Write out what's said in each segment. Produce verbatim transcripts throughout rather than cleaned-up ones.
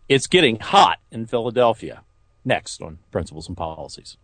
It's getting hot in Philadelphia. Next on Principles and Policies.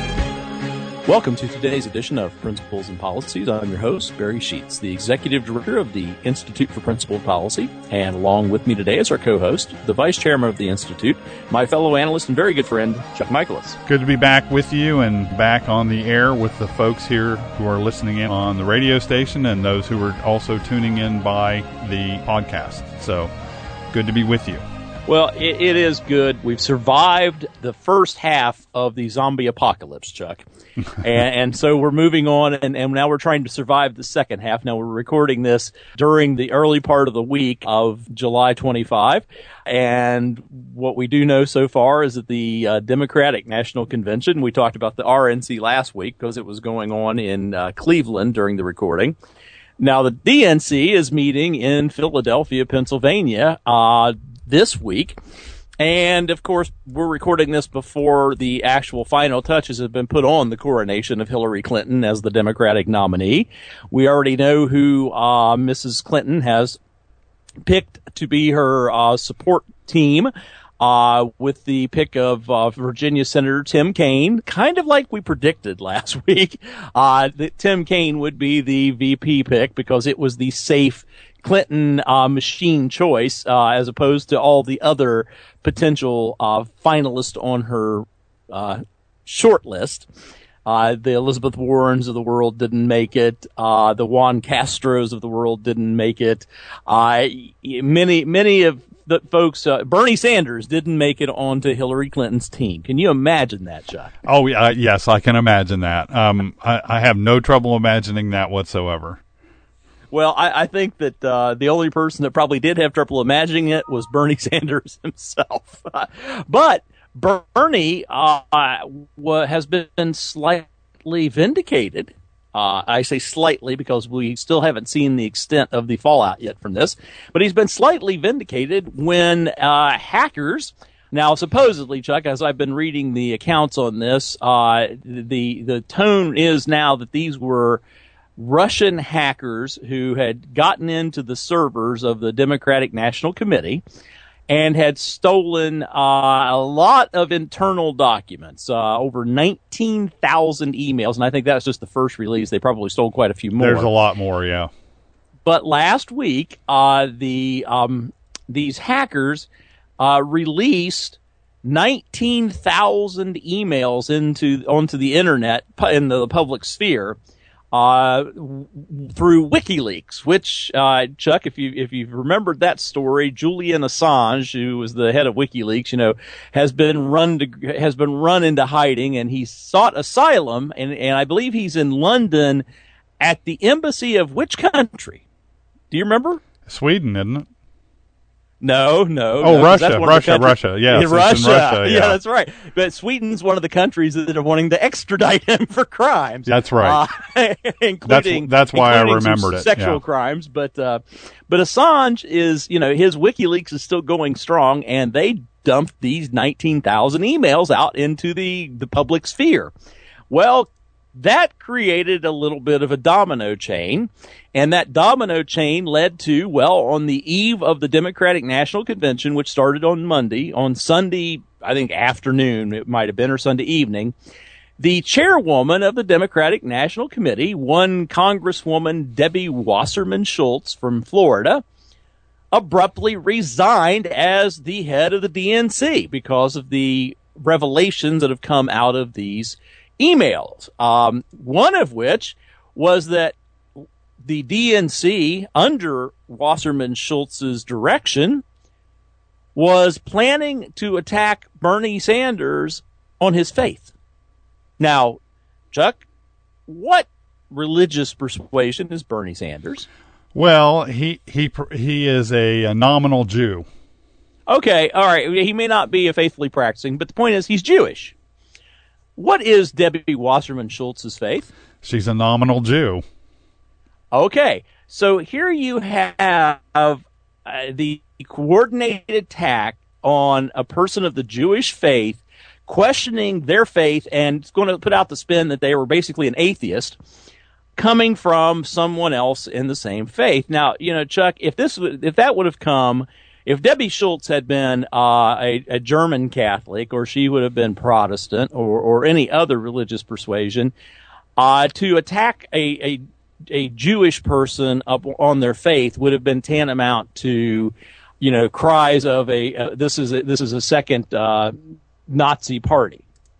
Welcome to today's edition of Principles and Policies. I'm your host, Barry Sheets, the Executive Director of the Institute for Principled Policy. And along with me today is our co-host, the Vice Chairman of the Institute, my fellow analyst and very good friend, Chuck Michaelis. Good to be back with you and back on the air with the folks here who are listening in on the radio station and those who are also tuning in by the podcast. So good to be with you. Well, it, it is good. We've survived the first half of the zombie apocalypse, Chuck. and, and so we're moving on, and, and now we're trying to survive the second half. Now, we're recording this during the early part of the week of July twenty-fifth. And what we do know so far is that the uh, Democratic National Convention, we talked about the R N C last week because it was going on in uh, Cleveland during the recording. Now, the D N C is meeting in Philadelphia, Pennsylvania, uh, this week. And, of course, we're recording this before the actual final touches have been put on the coronation of Hillary Clinton as the Democratic nominee. We already know who uh, Missus Clinton has picked to be her uh, support team, uh, with the pick of uh, Virginia Senator Tim Kaine, kind of like we predicted last week, uh, that Tim Kaine would be the V P pick because it was the safe Clinton uh, machine choice, uh, as opposed to all the other potential uh, finalists on her uh, short list. Uh, the Elizabeth Warrens of the world didn't make it. Uh, the Juan Castros of the world didn't make it. Uh, many, many of the folks, uh, Bernie Sanders didn't make it onto Hillary Clinton's team. Can you imagine that, Chuck? Oh, uh, yes, I can imagine that. Um, I, I have no trouble imagining that whatsoever. Well, I, I think that uh, the only person that probably did have trouble imagining it was Bernie Sanders himself. But Bernie uh, has been slightly vindicated. Uh, I say slightly because we still haven't seen the extent of the fallout yet from this. But he's been slightly vindicated when uh, hackers, now supposedly, Chuck, as I've been reading the accounts on this, uh, the the tone is now that these were Russian hackers who had gotten into the servers of the Democratic National Committee and had stolen uh, a lot of internal documents, uh, over nineteen thousand emails. And I think that's just the first release. They probably stole quite a few more. There's a lot more, yeah. But last week, uh, the um, these hackers uh, released nineteen thousand emails into onto the internet in the public sphere. Uh, through WikiLeaks, which, uh, Chuck, if you, if you've remembered that story, Julian Assange, who was the head of WikiLeaks, you know, has been run to, has been run into hiding, and he sought asylum, and, and I believe he's in London at the embassy of which country? Do you remember? Sweden, isn't it? No, no. Oh, no, Russia, Russia, Russia. Yes, in Russia. in Russia. Yeah. yeah, that's right. But Sweden's one of the countries that are wanting to extradite him for crimes. That's right. Uh, including that's, that's why I including remembered it. Sexual yeah. crimes, but uh, but Assange is, you know, his WikiLeaks is still going strong, and they dumped these nineteen thousand emails out into the the public sphere. Well, that created a little bit of a domino chain, and that domino chain led to, well, on the eve of the Democratic National Convention, which started on Monday, on Sunday, I think afternoon it might have been, or Sunday evening, the chairwoman of the Democratic National Committee, one Congresswoman Debbie Wasserman Schultz from Florida, abruptly resigned as the head of the D N C because of the revelations that have come out of these emails, um, one of which was that the D N C, under Wasserman Schultz's direction, was planning to attack Bernie Sanders on his faith. Now, Chuck, what religious persuasion is Bernie Sanders? Well, he he he is a, a nominal Jew. Okay, all right. He may not be a faithfully practicing, but the point is he's Jewish. What is Debbie Wasserman Schultz's faith? She's a nominal Jew. Okay, so here you have uh, the coordinated attack on a person of the Jewish faith, questioning their faith, and it's going to put out the spin that they were basically an atheist, coming from someone else in the same faith. Now, you know, Chuck, if this if that would have come if Debbie Schultz had been uh, a, a German Catholic, or she would have been Protestant, or, or any other religious persuasion, uh, to attack a, a a Jewish person up on their faith would have been tantamount to, you know, cries of a uh, this is a, this is a second uh, Nazi party.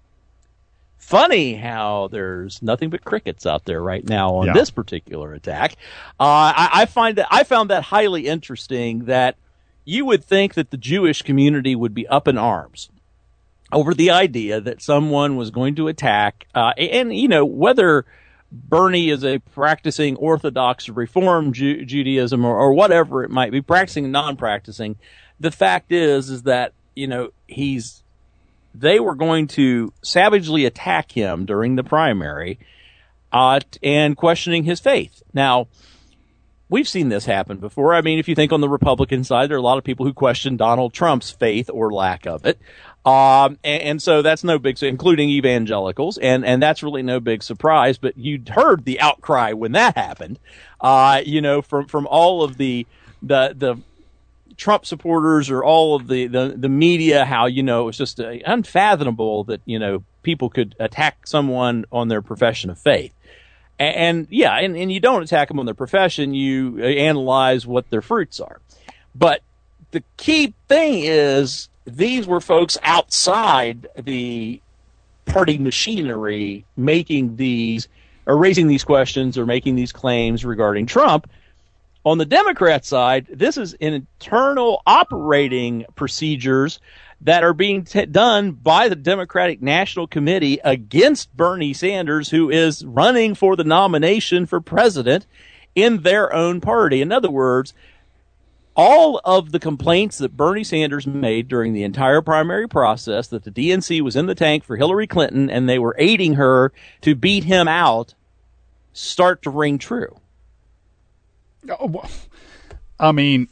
Funny how there's nothing but crickets out there right now on yeah. this particular attack. Uh, I, I find that I found that highly interesting. That you would think that the Jewish community would be up in arms over the idea that someone was going to attack, uh, and you know whether Bernie is a practicing Orthodox or Reform Ju- Judaism or, or whatever it might be, practicing, non-practicing. The fact is, is that, you know, he's, they were going to savagely attack him during the primary, uh, and questioning his faith. Now, we've seen this happen before. I mean, if you think on the Republican side, there are a lot of people who question Donald Trump's faith or lack of it. Um, and, and so that's no big, including evangelicals, and, and that's really no big surprise, but you'd heard the outcry when that happened, uh, you know, from, from all of the, the, the Trump supporters or all of the, the, the media, how, you know, it was just uh, unfathomable that, you know, people could attack someone on their profession of faith. And, and yeah, and, and you don't attack them on their profession, you analyze what their fruits are. But the key thing is, these were folks outside the party machinery making these, or raising these questions or making these claims regarding Trump. On the Democrat side, this is internal operating procedures that are being t- done by the Democratic National Committee against Bernie Sanders, who is running for the nomination for president in their own party. In other words, all of the complaints that Bernie Sanders made during the entire primary process, that the D N C was in the tank for Hillary Clinton and they were aiding her to beat him out, start to ring true. I mean,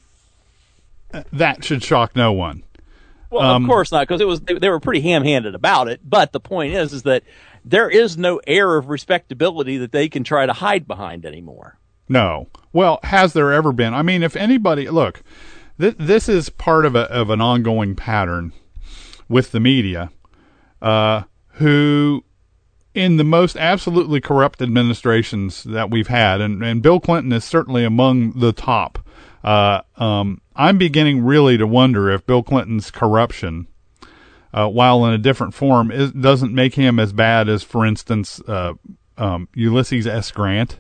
that should shock no one. Well, um, of course not, because it was they, they were pretty ham-handed about it. But the point is, is that there is no air of respectability that they can try to hide behind anymore. No. Well, has there ever been? I mean, if anybody, look, th- this is part of a of an ongoing pattern with the media, uh, who, in the most absolutely corrupt administrations that we've had, and, and Bill Clinton is certainly among the top. Uh, um, I'm beginning really to wonder if Bill Clinton's corruption, uh, while in a different form, is, doesn't make him as bad as, for instance, uh, um, Ulysses S. Grant.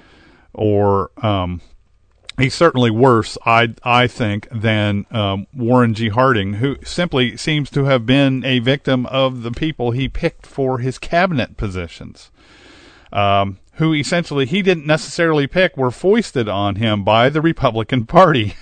Or um, he's certainly worse, I I think, than um, Warren G. Harding, who simply seems to have been a victim of the people he picked for his cabinet positions, um, who essentially he didn't necessarily pick, were foisted on him by the Republican Party.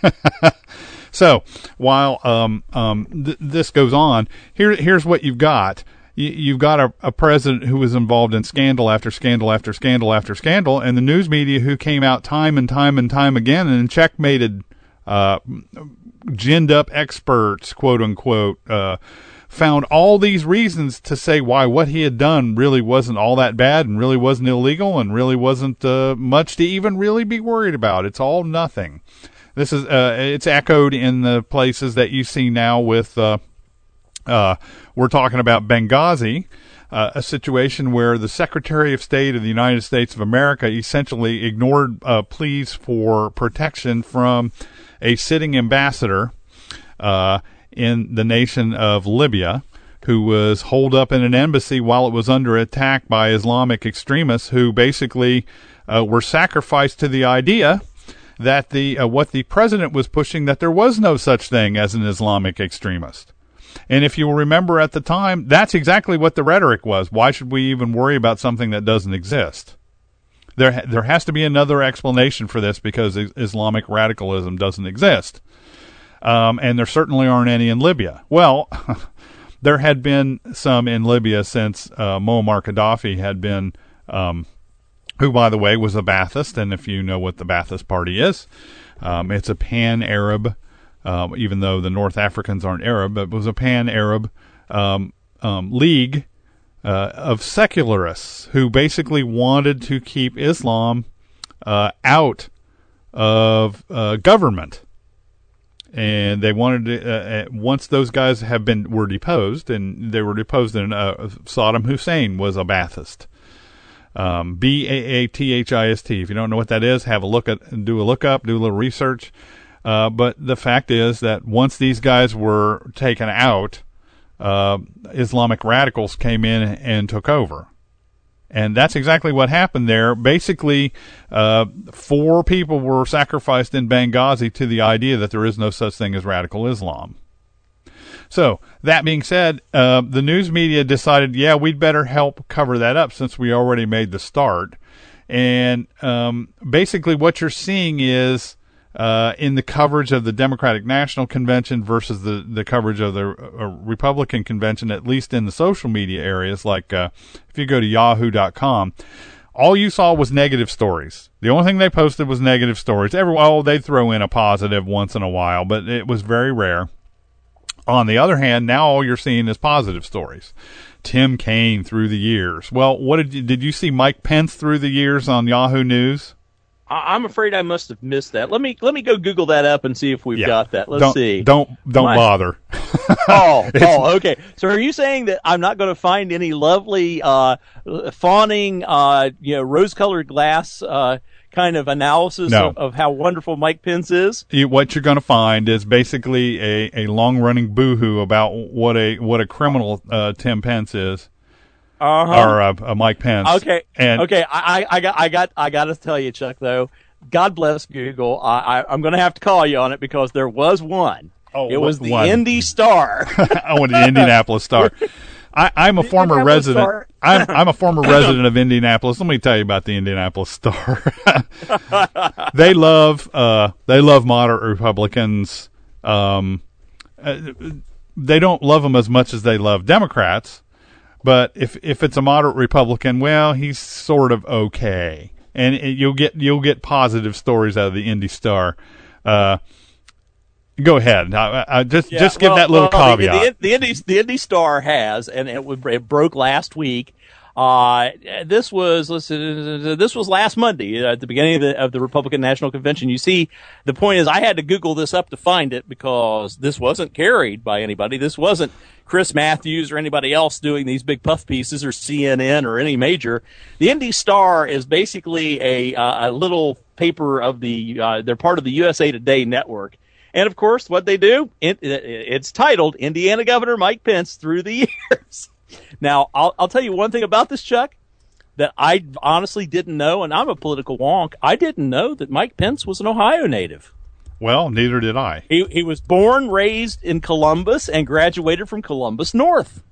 So while um, um, th- this goes on, here here's what you've got. You've got a, a president who was involved in scandal after scandal after scandal after scandal, and the news media who came out time and time and time again and checkmated, uh, ginned up experts, quote unquote, uh, found all these reasons to say why what he had done really wasn't all that bad and really wasn't illegal and really wasn't uh, much to even really be worried about. It's all nothing. This is uh, it's echoed in the places that you see now with. Uh, Uh, we're talking about Benghazi, uh, a situation where the Secretary of State of the United States of America essentially ignored uh, pleas for protection from a sitting ambassador uh, in the nation of Libya, who was holed up in an embassy while it was under attack by Islamic extremists who basically uh, were sacrificed to the idea that the uh, what the president was pushing, that there was no such thing as an Islamic extremist. And if you remember at the time, that's exactly what the rhetoric was. Why should we even worry about something that doesn't exist? There there has to be another explanation for this, because Islamic radicalism doesn't exist. Um, and there certainly aren't any in Libya. Well, there had been some in Libya since uh, Muammar Gaddafi had been, um, who, by the way, was a Ba'athist. And if you know what the Ba'athist Party is, um, it's a pan-Arab Um, even though the North Africans aren't Arab, but it was a pan-Arab um, um, league uh, of secularists who basically wanted to keep Islam uh, out of uh, government. and they wanted to, uh, uh, once those guys have been were deposed, and they were deposed in uh, Saddam Hussein was a Ba'athist. Um, B A A T H I S T. If you don't know what that is, have a look at, do a look up, do a little research. Uh, but the fact is that once these guys were taken out, uh, Islamic radicals came in and took over. And that's exactly what happened there. Basically, uh, four people were sacrificed in Benghazi to the idea that there is no such thing as radical Islam. So, that being said, uh, the news media decided, yeah, we'd better help cover that up since we already made the start. And um, basically what you're seeing is uh, in the coverage of the Democratic National Convention versus the, the coverage of the uh, Republican Convention, at least in the social media areas, like uh, if you go to yahoo dot com, all you saw was negative stories. The only thing they posted was negative stories. Every, oh, they'd throw in a positive once in a while, but it was very rare. On the other hand, now all you're seeing is positive stories. Tim Kaine through the years. Well, what did you, did you see Mike Pence through the years on Yahoo News? I'm afraid I must have missed that. Let me let me go Google that up and see if we've yeah. got that. Let's don't, see. Don't don't My, bother. oh, oh, okay. So are you saying that I'm not going to find any lovely uh, fawning, uh, you know, rose-colored glass uh, kind of analysis no. of, of how wonderful Mike Pence is? You, what you're going to find is basically a, a long-running boo-hoo about what a what a criminal uh, Tim Pence is. Uh-huh. Or uh, uh, Mike Pence. Okay. And okay. I, I got, I got, I got to tell you, Chuck. Though, God bless Google. I, I, I'm going to have to call you on it because there was one. Oh, it was the one. Indy Star. I went to the Indianapolis Star. I, I'm a former resident. Star. I'm, I'm a former resident of Indianapolis. Let me tell you about the Indianapolis Star. They love, uh, they love moderate Republicans. Um, uh, they don't love them as much as they love Democrats. But if if it's a moderate Republican, well, he's sort of okay, and it, you'll get you'll get positive stories out of the Indy Star. Uh, go ahead, I, I just yeah, just give well, that little well, caveat. The, the, the Indy the Indy Star has, and it, it broke last week. Uh, this was listen, this was last Monday at the beginning of the, of the Republican National Convention. You see, the point is, I had to Google this up to find it because this wasn't carried by anybody. This wasn't Chris Matthews or anybody else doing these big puff pieces or C N N or any major. The Indy Star is basically a uh, a little paper of the. Uh, they're part of the U S A Today network. And of course, what they do, it, it's titled Indiana Governor Mike Pence Through the Years. Now, I'll, I'll tell you one thing about this, Chuck, that I honestly didn't know, and I'm a political wonk. I didn't know that Mike Pence was an Ohio native. Well, neither did I. He he was born, raised in Columbus, and graduated from Columbus North.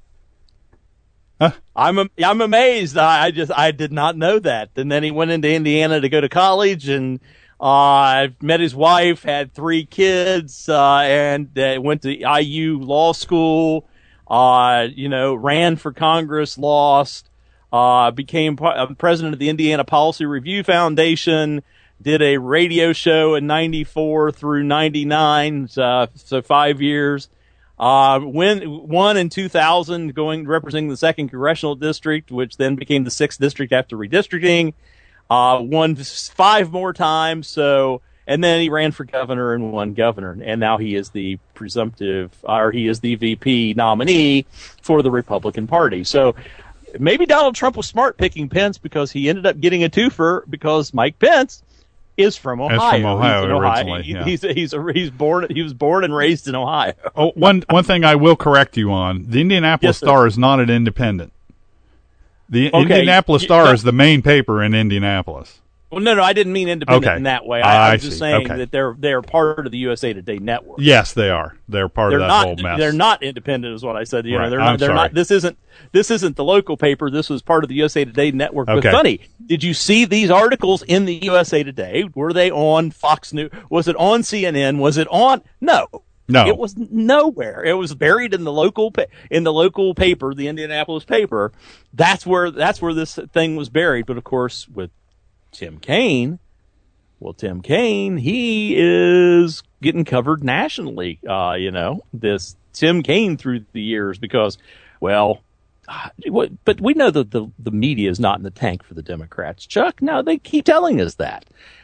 Huh? I'm I'm amazed. I, I just I did not know that. And then he went into Indiana to go to college, and uh, met his wife, had three kids, uh, and uh, went to I U law school. Uh, you know, ran for Congress, lost, uh, became president of the Indiana Policy Review Foundation, did a radio show in ninety-four through ninety-nine, uh, so five years. Uh, win, won in two thousand, going, representing the second congressional district, which then became the sixth district after redistricting. Uh, won five more times, so, and then he ran for governor and won governor, and now he is the presumptive, or he is the V P nominee for the Republican Party. So maybe Donald Trump was smart picking Pence because he ended up getting a twofer because Mike Pence is from Ohio. Is from Ohio, he's originally. Ohio. Yeah. He's he's a, he's born he was born and raised in Ohio. Oh, one one thing I will correct you on: the Indianapolis Yes, sir. Star is not an independent. The Okay. Indianapolis You- Star no. is the main paper in Indianapolis. Well, no, no, I didn't mean independent Okay. in that way. I, I I'm just see. saying Okay. that they're they're part of the U S A Today network. Yes, they are. They're part They're of that not. whole mess. They're not independent, is what I said. You Right. know, they're I'm not. They're sorry. not. This isn't. This isn't the local paper. This was part of the U S A Today network. Okay. But funny, did you see these articles in the U S A Today? Were they on Fox News? Was it on C N N? Was it on? No. No. It was nowhere. It was buried in the local pa- in the local paper, the Indianapolis paper. That's where that's where this thing was buried. But of course, with Tim Kaine. Well, Tim Kaine, he is getting covered nationally, uh, you know, this Tim Kaine through the years because, well, uh, but we know that the, the media is not in the tank for the Democrats, Chuck. No, they keep telling us that.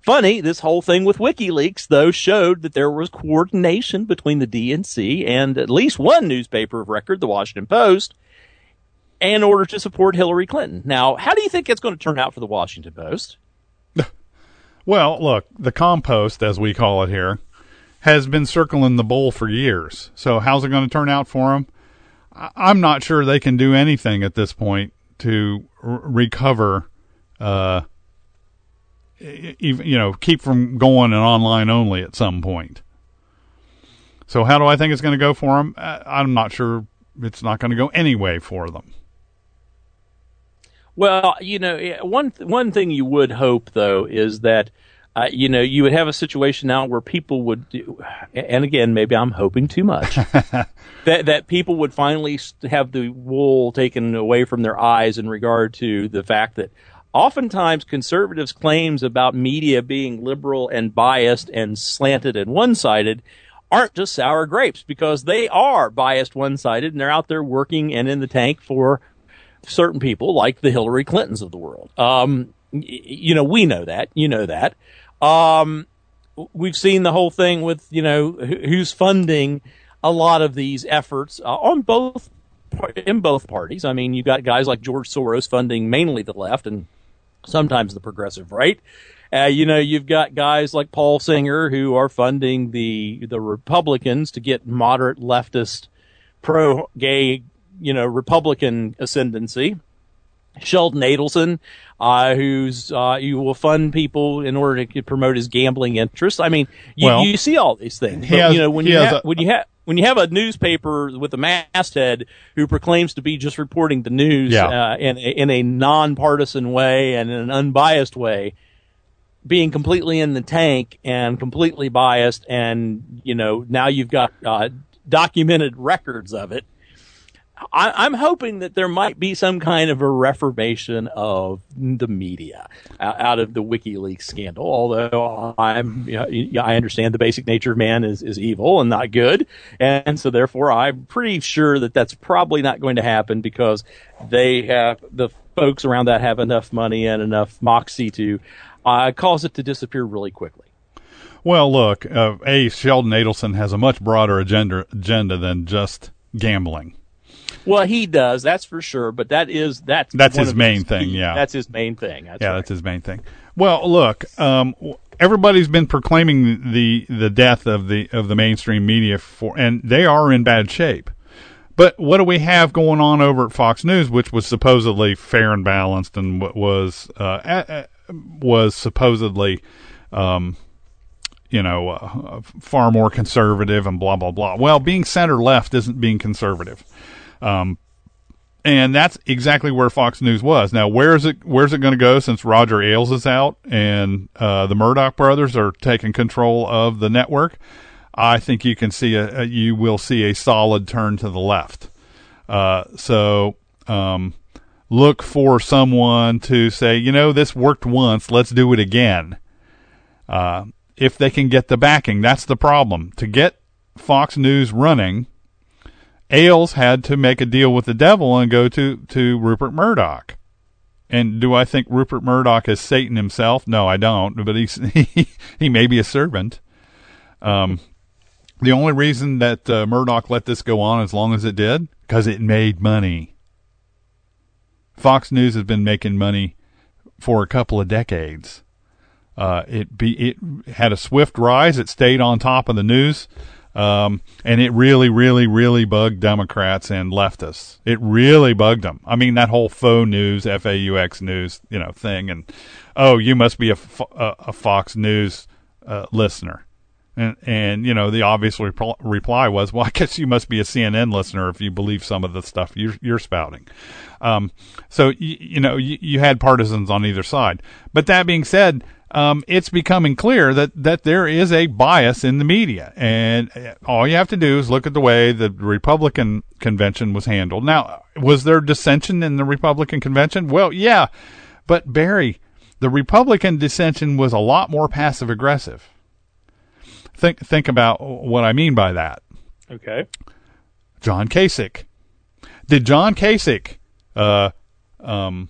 Funny, this whole thing with WikiLeaks, though, showed that there was coordination between the D N C and at least one newspaper of record, the Washington Post, in order to support Hillary Clinton. Now, how do you think it's going to turn out for the Washington Post? Well, look, the compost, as we call it here, has been circling the bowl for years. So how's it going to turn out for them? I'm not sure they can do anything at this point to r- recover, uh, even, you know, keep from going and online only at some point. So how do I think it's going to go for them? I'm not sure. It's not going to go any way for them. Well, you know, one one thing you would hope, though, is that, uh, you know, you would have a situation now where people would, do, and again, maybe I'm hoping too much, that that people would finally have the wool taken away from their eyes in regard to the fact that oftentimes conservatives' claims about media being liberal and biased and slanted and one-sided aren't just sour grapes, because they are biased, one-sided, and they're out there working and in the tank for certain people like the Hillary Clintons of the world. Um, you know, we know that. You know that. Um, we've seen the whole thing with, you know, who's funding a lot of these efforts uh, on both in both parties. I mean, you've got guys like George Soros funding mainly the left and sometimes the progressive right. Uh, you know, you've got guys like Paul Singer who are funding the the Republicans to get moderate leftist pro-gay, you know, Republican ascendancy. Sheldon Adelson, uh, who's, uh, you will fund people in order to promote his gambling interests. I mean, you, well, you see all these things. But, has, you know, when you, ha- a, when you have, when you have a newspaper with a masthead who proclaims to be just reporting the news, yeah. uh, in, in a nonpartisan way and in an unbiased way, being completely in the tank and completely biased, and, you know, now you've got, uh, documented records of it. I, I'm hoping that there might be some kind of a reformation of the media out of the WikiLeaks scandal. Although I'm, you know, I understand the basic nature of man is, is evil and not good, and so therefore I'm pretty sure that that's probably not going to happen, because they have, the folks around that have enough money and enough moxie to uh, cause it to disappear really quickly. Well, look, uh, A, Sheldon Adelson has a much broader agenda agenda than just gambling. Well, he does, that's for sure, but that is that's that's his his main thing. Yeah, that's his main thing. That's yeah, right. that's his main thing. Well, look, um, everybody's been proclaiming the the death of the of the mainstream media for, and they are in bad shape. But what do we have going on over at Fox News, which was supposedly fair and balanced, and what was uh, was supposedly, um, you know, uh, far more conservative and blah blah blah. Well, being center left isn't being conservative. Um, and that's exactly where Fox News was. Now, where is it, where's it going to go since Roger Ailes is out and, uh, the Murdoch brothers are taking control of the network? I think you can see a, a you will see a solid turn to the left. Uh, so, um, look for someone to say, you know, this worked once, let's do it again. Uh, if they can get the backing, that's the problem. To get Fox News running, Ailes had to make a deal with the devil and go to, to Rupert Murdoch. And do I think Rupert Murdoch is Satan himself? No, I don't. But he's, he, he may be a servant. Um, the only reason that uh, Murdoch let this go on as long as it did, because it made money. Fox News has been making money for a couple of decades. Uh, it be it had a swift rise. It stayed on top of the news. Um, and it really, really, really bugged Democrats and leftists. It really bugged them. I mean, that whole faux news, F A U X news, you know, thing. And, oh, you must be a, a, a Fox News uh, listener. And, and, you know, the obvious repl- reply was, well, I guess you must be a C N N listener if you believe some of the stuff you're, you're spouting. Um, so, you, you know, you, you had partisans on either side. But that being said, Um, it's becoming clear that, that there is a bias in the media, and all you have to do is look at the way the Republican convention was handled. Now, was there dissension in the Republican convention? Well, yeah, but Barry, the Republican dissension was a lot more passive aggressive. Think, think about what I mean by that. Okay. John Kasich. Did John Kasich, uh, um,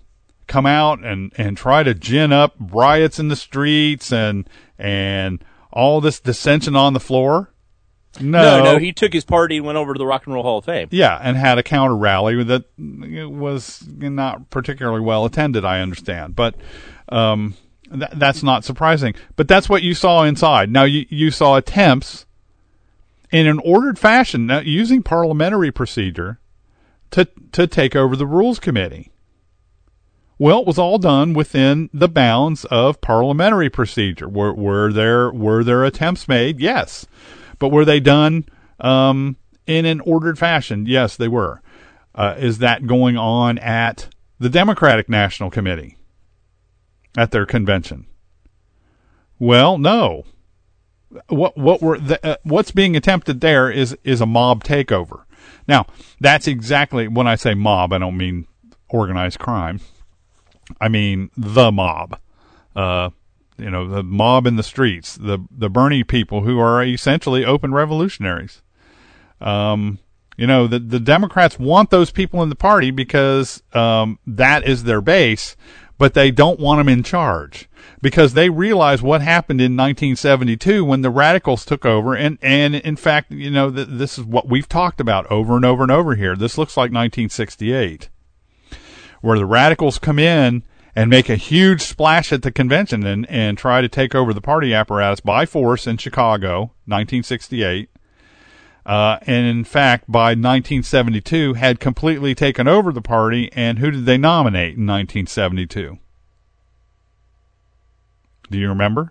come out and, and try to gin up riots in the streets and and all this dissension on the floor? No, no, no. He took his party and went over to the Rock and Roll Hall of Fame. Yeah, and had a counter rally that was not particularly well attended, I understand. But um, th- that's not surprising. But that's what you saw inside. Now, you, you saw attempts in an ordered fashion, now, using parliamentary procedure, to to take over the Rules Committee. Well, it was all done within the bounds of parliamentary procedure. Were, were there were there attempts made? Yes. But were they done um, in an ordered fashion? Yes, they were. Uh, is that going on at the Democratic National Committee at their convention? Well, no. What what were the, uh, what's being attempted there is is a mob takeover. Now, that's exactly when I say mob, I don't mean organized crime. I mean the mob. Uh, you know, the mob in the streets, the the Bernie people who are essentially open revolutionaries. Um, you know, the the Democrats want those people in the party because um, that is their base, but they don't want them in charge because they realize what happened in nineteen seventy-two when the radicals took over. And, and in fact, you know, th- this is what we've talked about over and over and over here. This looks like nineteen sixty-eight, where the radicals come in and make a huge splash at the convention and, and try to take over the party apparatus by force in Chicago, nineteen sixty-eight. Uh, and in fact, by nineteen seventy-two, had completely taken over the party. And who did they nominate in nineteen seventy-two? Do you remember?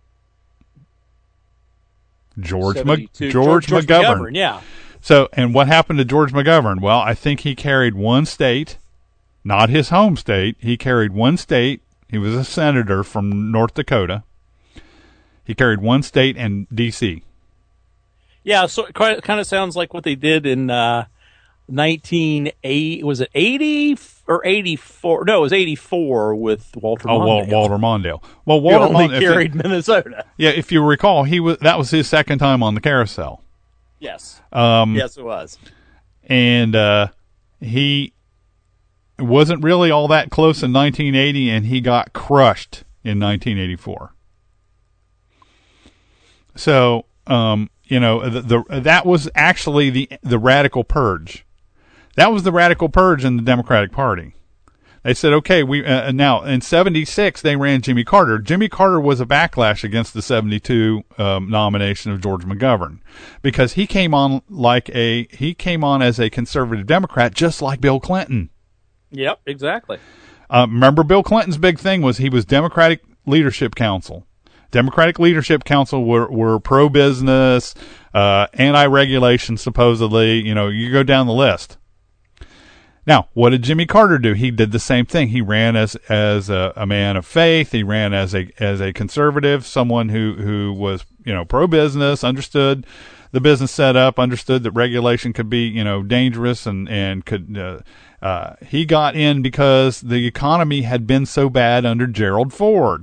George Mc, George, George, George McGovern. McGovern. Yeah. So, and what happened to George McGovern? Well, I think he carried one state. Not his home state. He carried one state. He was a senator from North Dakota. He carried one state and D C. Yeah, so it kind of sounds like what they did in uh, nineteen eighty. Was it eighty or eighty-four? No, it was eighty-four with Walter Mondale. Oh, Wal- Walter Mondale. Well, Walter he only Mondale carried you, Minnesota. Yeah, if you recall, he was that was his second time on the carousel. Yes. Um, yes, it was. And uh, he wasn't really all that close in nineteen eighty, and he got crushed in nineteen eighty-four. So, um, you know, the, the that was actually the the radical purge. That was the radical purge in the Democratic Party. They said, okay, we uh, now in seventy-six they ran Jimmy Carter. Jimmy Carter was a backlash against the seventy-two um, nomination of George McGovern because he came on like a he came on as a conservative Democrat, just like Bill Clinton. Yep, exactly. Uh, remember, Bill Clinton's big thing was he was Democratic Leadership Council. Democratic Leadership Council were, were pro-business, uh, anti-regulation, supposedly. You know, you go down the list. Now, what did Jimmy Carter do? He did the same thing. He ran as as a, a man of faith. He ran as a as a conservative, someone who, who was, you know, pro-business, understood the business setup, understood that regulation could be, you know, dangerous and, and could... Uh, Uh, he got in because the economy had been so bad under Gerald Ford.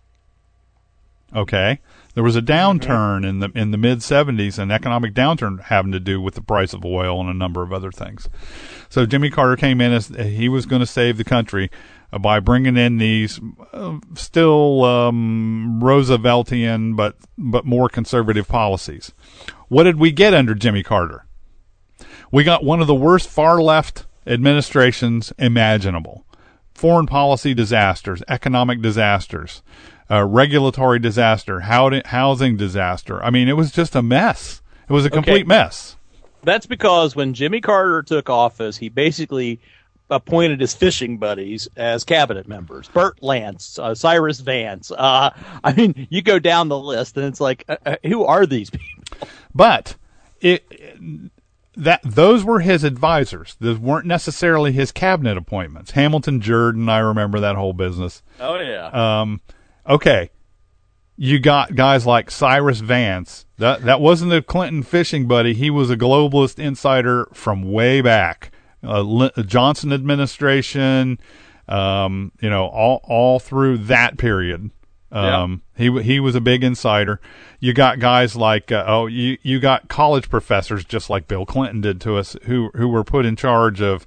Okay, there was a downturn in the in the mid seventies, an economic downturn having to do with the price of oil and a number of other things. So Jimmy Carter came in as he was going to save the country uh, by bringing in these uh, still um, Rooseveltian but but more conservative policies. What did we get under Jimmy Carter? We got one of the worst far left administrations imaginable. Foreign policy disasters, economic disasters, uh, regulatory disaster, housing disaster. I mean, it was just a mess. It was a complete okay. mess. That's because when Jimmy Carter took office, he basically appointed his fishing buddies as cabinet members. Burt Lance, uh, Cyrus Vance. Uh, I mean, you go down the list, and it's like, uh, uh, who are these people? But it... it That those were his advisors. Those weren't necessarily his cabinet appointments. Hamilton Jordan, I remember that whole business. Oh yeah. Um, okay, you got guys like Cyrus Vance. That that wasn't a Clinton fishing buddy. He was a globalist insider from way back. Uh, Johnson administration. Um, you know, all all through that period. Um, yeah. he he was a big insider. You got guys like uh, oh you you got college professors just like Bill Clinton did to us who who were put in charge of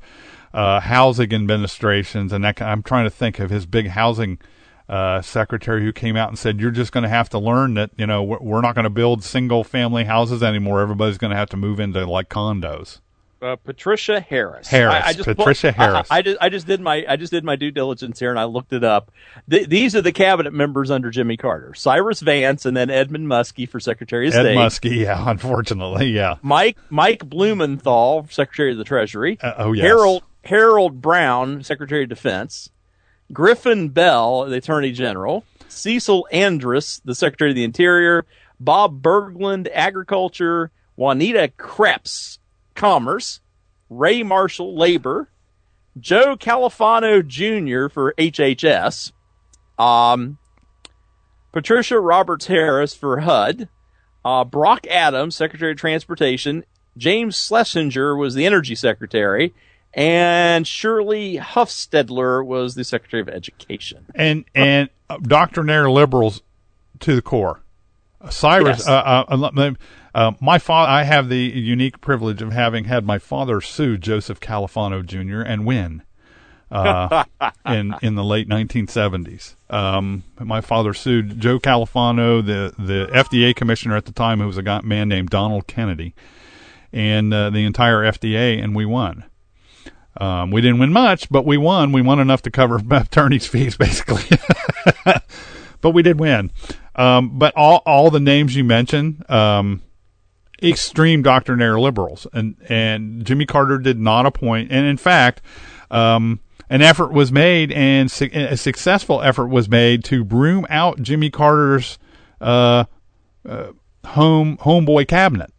uh, housing administrations, and that, I'm trying to think of his big housing uh, secretary who came out and said, "You're just going to have to learn that, you know, we're, we're not going to build single family houses anymore. Everybody's going to have to move into like condos." Uh, Patricia Harris. Harris. I, I just Patricia pulled, Harris. I, I just I just did my I just did my due diligence here, and I looked it up. Th- these are the cabinet members under Jimmy Carter: Cyrus Vance, and then Edmund Muskie for Secretary of Ed State. Muskie, yeah, unfortunately, yeah. Mike Mike Blumenthal, Secretary of the Treasury. Uh, oh yes. Harold Harold Brown, Secretary of Defense. Griffin Bell, the Attorney General. Cecil Andrus, the Secretary of the Interior. Bob Berglund, Agriculture. Juanita Krebs, Commerce. Ray Marshall, Labor. Joe Califano Junior for H H S. Um, Patricia Roberts Harris for H U D. Uh, Brock Adams, Secretary of Transportation. James Schlesinger was the Energy Secretary. And Shirley Huffstedler was the Secretary of Education. And and uh, doctrinaire liberals to the core. Uh, Cyrus, Yes. uh, uh, uh, my father. I have the unique privilege of having had my father sue Joseph Califano Junior and win uh, in in the late nineteen seventies. Um, my father sued Joe Califano, the the F D A commissioner at the time, who was a guy, man named Donald Kennedy, and uh, the entire F D A, and we won. Um, we didn't win much, but we won. We won enough to cover attorney's fees, basically. But we did win. Um, but all all the names you mentioned, um, extreme doctrinaire liberals, and and Jimmy Carter did not appoint. And in fact, um, an effort was made, and su- a successful effort was made to broom out Jimmy Carter's uh, uh, home homeboy cabinet.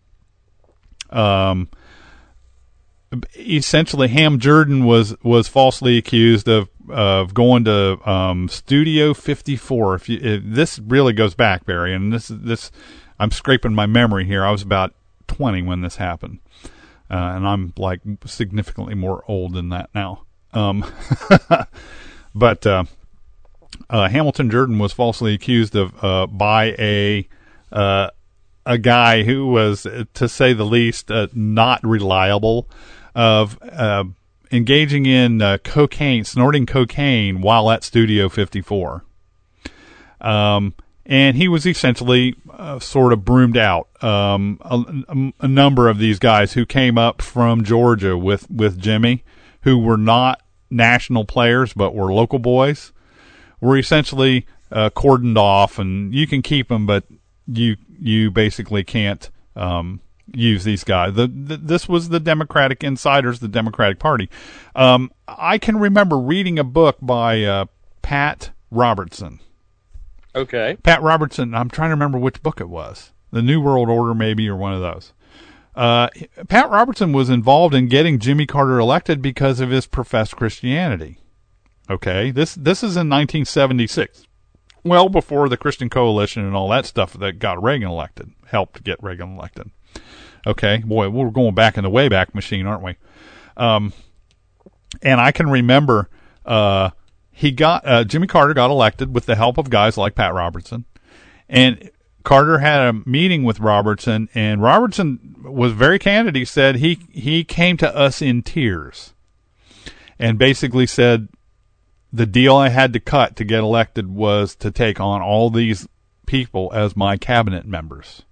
Um. Essentially, Ham Jordan was, was falsely accused of of going to um, Studio fifty-four. If, you, if this really goes back, Barry, and this this I'm scraping my memory here. I was about twenty when this happened, uh, and I'm like significantly more old than that now. Um, but uh, uh, Hamilton Jordan was falsely accused of uh, by a uh, a guy who was, to say the least, uh, not reliable, of uh, engaging in uh, cocaine, snorting cocaine while at Studio fifty-four. Um, and he was essentially uh, sort of broomed out. Um, a, a number of these guys who came up from Georgia with, with Jimmy, who were not national players but were local boys, were essentially uh, cordoned off, and you can keep them, but you you basically can't um, use these guys. The, the, this was the Democratic insiders, the Democratic Party. Um, I can remember reading a book by uh, Pat Robertson. Okay. Pat Robertson, I'm trying to remember which book it was. The New World Order, maybe, or one of those. Uh, Pat Robertson was involved in getting Jimmy Carter elected because of his professed Christianity. Okay, this this is in nineteen seventy-six. Well before the Christian Coalition and all that stuff that got Reagan elected, helped get Reagan elected. Okay, boy, we're going back in the Wayback Machine, aren't we? Um, and I can remember uh, he got uh, Jimmy Carter got elected with the help of guys like Pat Robertson, and Carter had a meeting with Robertson, and Robertson was very candid. He said he he came to us in tears, and basically said, the deal I had to cut to get elected was to take on all these people as my cabinet members.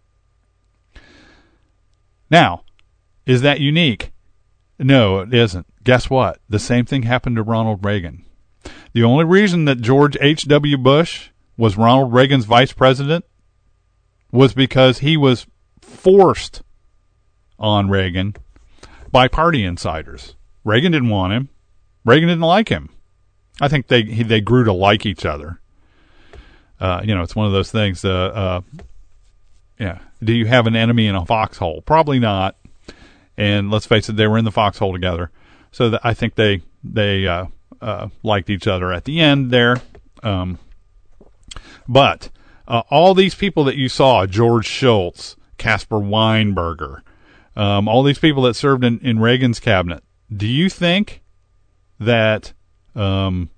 Now, is that unique? No, it isn't. Guess what? The same thing happened to Ronald Reagan. The only reason that George H W. Bush was Ronald Reagan's vice president was because he was forced on Reagan by party insiders. Reagan didn't want him. Reagan didn't like him. I think they they grew to like each other. Uh, you know, it's one of those things. Uh, uh, yeah. Do you have an enemy in a foxhole? Probably not. And let's face it, they were in the foxhole together. So that I think they they uh, uh, liked each other at the end there. Um, but uh, all these people that you saw, George Shultz, Caspar Weinberger, um, all these people that served in, in Reagan's cabinet, do you think that Um,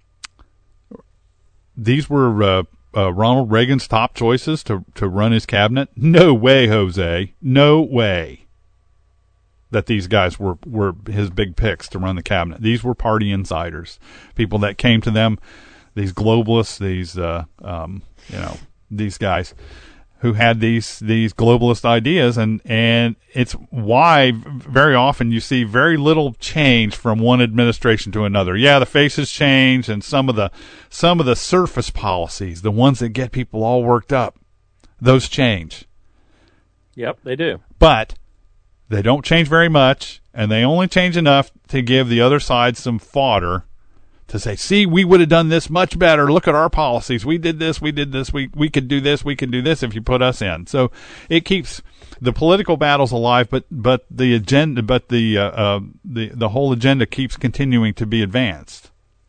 these were uh, uh, Ronald Reagan's top choices to to run his cabinet? No way, Jose. No way. that these guys were, were his big picks to run the cabinet. These were party insiders, people that came to them, these globalists, these, uh, um, you know, these guys who had these, these globalist ideas. And, and it's why very often you see very little change from one administration to another. Yeah, the faces change, and some of the, some of the surface policies, the ones that get people all worked up, those change. Yep, they do. But they don't change very much, and they only change enough to give the other side some fodder to say, see, we would have done this much better. Look at our policies. We did this, we did this, we we could do this, we could do this if you put us in. So it keeps the political battles alive, but but the agenda, but the uh, uh, the the whole agenda keeps continuing to be advanced.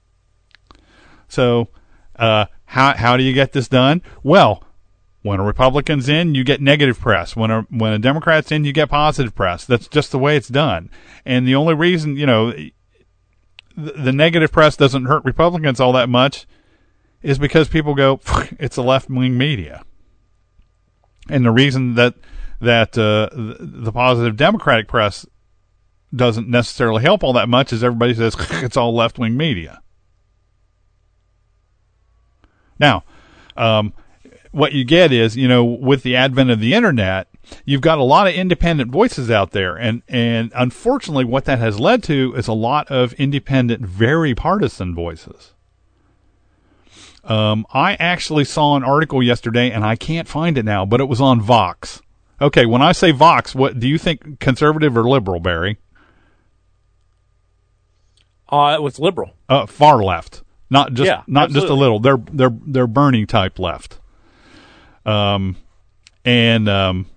So uh, how how do you get this done? Well, when a Republican's in, you get negative press. When a when a Democrat's in, you get positive press. That's just the way it's done. And the only reason, you know, the, the negative press doesn't hurt Republicans all that much is because people go, it's a left-wing media. And the reason that that uh, the, the positive Democratic press doesn't necessarily help all that much is everybody says it's all left-wing media. Now, um, what you get is, you know, with the advent of the internet, you've got a lot of independent voices out there. And, and unfortunately, what that has led to is a lot of independent, very partisan voices. Um, I actually saw an article yesterday, and I can't find it now, but it was on Vox. Okay, when I say Vox, what do you think, conservative or liberal, Barry? Uh, it was liberal. Uh, far left. Not just, yeah, not absolutely. just a little. They're, they're, they're Bernie type left. Um, and, um,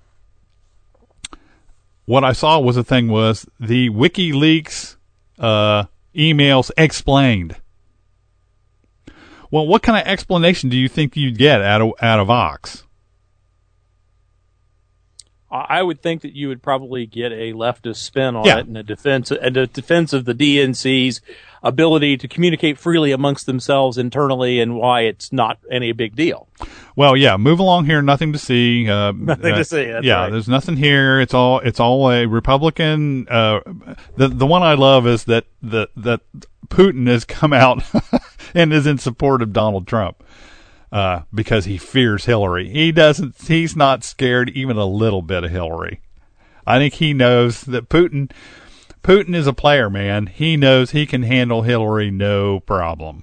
what I saw was the thing was the WikiLeaks, uh, emails explained. Well, what kind of explanation do you think you'd get out of, out of Vox? I would think that you would probably get a leftist spin on Yeah. it and a defense, and a defense of the D N C's ability to communicate freely amongst themselves internally, and why it's not any big deal. Well, yeah, move along here. Nothing to see. Uh, Nothing uh, to see. That's yeah, right. There's nothing here. It's all it's all a Republican. Uh, the the one I love is that that that Putin has come out and is in support of Donald Trump. Uh, because he fears Hillary. He doesn't, he's not scared even a little bit of Hillary. I think he knows that Putin, Putin is a player, man. He knows he can handle Hillary no problem.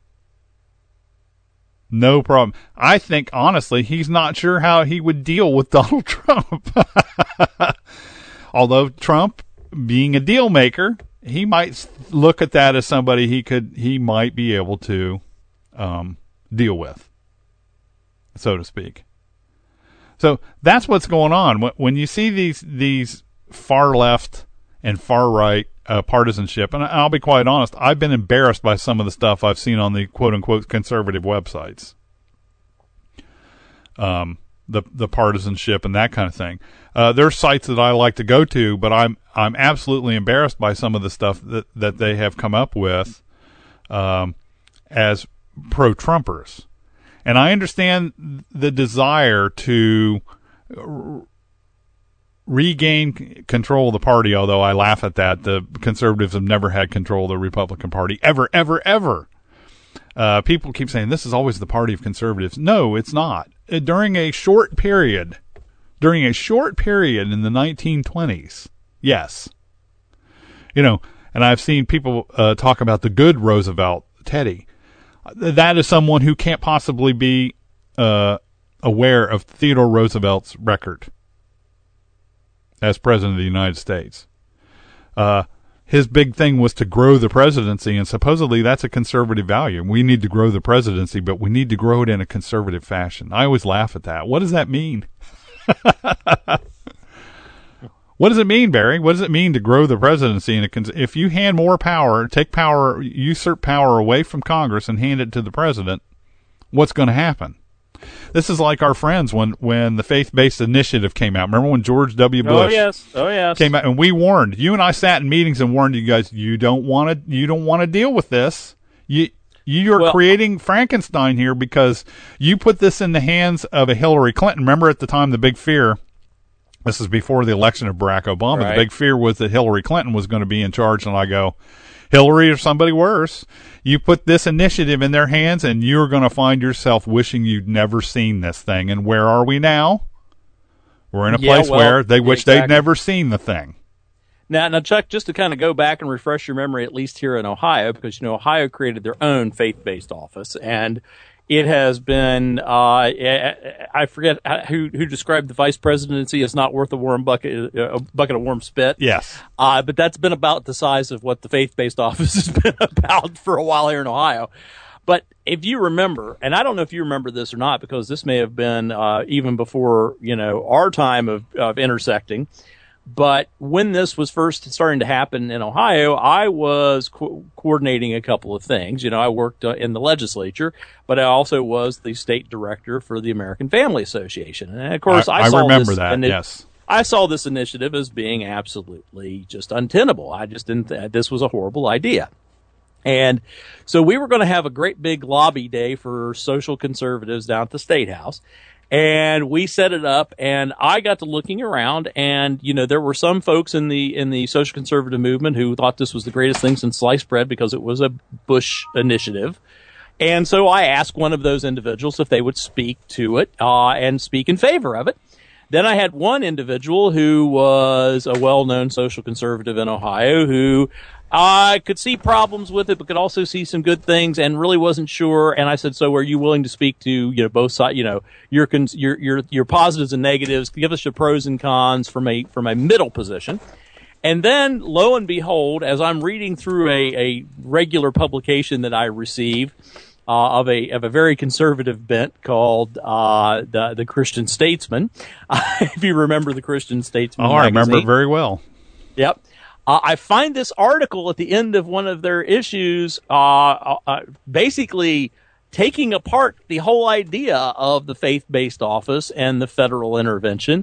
No problem. I think, honestly, he's not sure how he would deal with Donald Trump. Although Trump, being a deal maker, he might look at that as somebody he could, he might be able to, um, deal with, so to speak. So that's what's going on. When you see these these far left and far right uh, partisanship, and I'll be quite honest, I've been embarrassed by some of the stuff I've seen on the quote unquote conservative websites. Um, the the partisanship and that kind of thing. Uh, there are sites that I like to go to, but I'm I'm absolutely embarrassed by some of the stuff that, that they have come up with um, as pro-Trumpers. And I understand the desire to r- regain c- control of the party, although I laugh at that. The conservatives have never had control of the Republican Party, ever, ever, ever. Uh, people keep saying this is always the party of conservatives. No, it's not. Uh, during a short period, during a short period in the nineteen twenties, yes. You know, and I've seen people uh, talk about the good Roosevelt, Teddy. That is someone who can't possibly be uh, aware of Theodore Roosevelt's record as president of the United States. Uh, his big thing was to grow the presidency, and supposedly that's a conservative value. We need to grow the presidency, but we need to grow it in a conservative fashion. I always laugh at that. What does that mean? What does it mean, Barry? What does it mean to grow the presidency? In a cons- if you hand more power, take power, usurp power away from Congress and hand it to the president, what's going to happen? This is like our friends when, when the faith-based initiative came out. Remember when George W. Bush oh, yes. oh, yes. came out, and we warned you and I sat in meetings and warned you guys, you don't want to, you don't want to deal with this. You, you're well, creating Frankenstein here because you put this in the hands of a Hillary Clinton. Remember at the time the big fear This is before the election of Barack Obama. Right. The big fear was that Hillary Clinton was going to be in charge, and I go, Hillary or somebody worse, you put this initiative in their hands, and you're going to find yourself wishing you'd never seen this thing. And where are we now? We're in a Yeah, place well, where they wish exactly. they'd never seen the thing. Now, now, Chuck, just to kind of go back and refresh your memory, at least here in Ohio, because, you know, Ohio created their own faith-based office, and it has been, uh, I forget who who described the vice presidency as not worth a warm bucket, a bucket of warm spit. Yes. Uh, but that's been about the size of what the faith-based office has been about for a while here in Ohio. But if you remember, and I don't know if you remember this or not, because this may have been uh, even before, you know, our time of, of intersecting. But when this was first starting to happen in Ohio, I was co- coordinating a couple of things. You know, I worked uh, in the legislature, but I also was the state director for the American Family Association. And of course, I, I, I saw remember this, that. and it, yes, I saw this initiative as being absolutely just untenable. I just didn't. Th- this was a horrible idea. And so we were going to have a great big lobby day for social conservatives down at the State House. And we set it up, and I got to looking around, and, you know, there were some folks in the in the social conservative movement who thought this was the greatest thing since sliced bread because it was a Bush initiative. And so I asked one of those individuals if they would speak to it uh, and speak in favor of it. Then I had one individual who was a well-known social conservative in Ohio who I could see problems with it, but could also see some good things, and really wasn't sure. And I said, "So, are you willing to speak to, you know, both sides? You know, your cons- your your your positives and negatives. Give us your pros and cons from a from a middle position." And then, lo and behold, as I'm reading through a, a regular publication that I receive uh, of a of a very conservative bent called uh, the the Christian Statesman, if you remember the Christian Statesman, oh, I magazine. remember it very well. Yep. Uh, I find this article at the end of one of their issues uh, uh, basically taking apart the whole idea of the faith-based office and the federal intervention.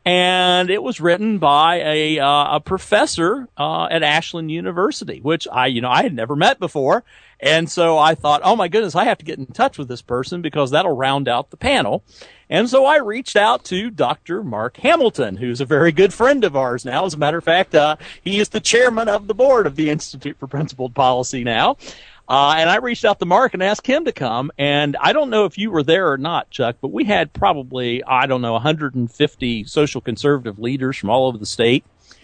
And it was written by a, uh, a professor uh, at Ashland University, which I, you know, I had never met before. And so I thought, oh, my goodness, I have to get in touch with this person because that'll round out the panel. And so I reached out to Doctor Mark Hamilton, who's a very good friend of ours now. As a matter of fact, uh, he is the chairman of the board of the Institute for Principled Policy now. Uh, and I reached out to Mark and asked him to come. And I don't know if you were there or not, Chuck, but we had probably, I don't know, one hundred fifty social conservative leaders from all over the state.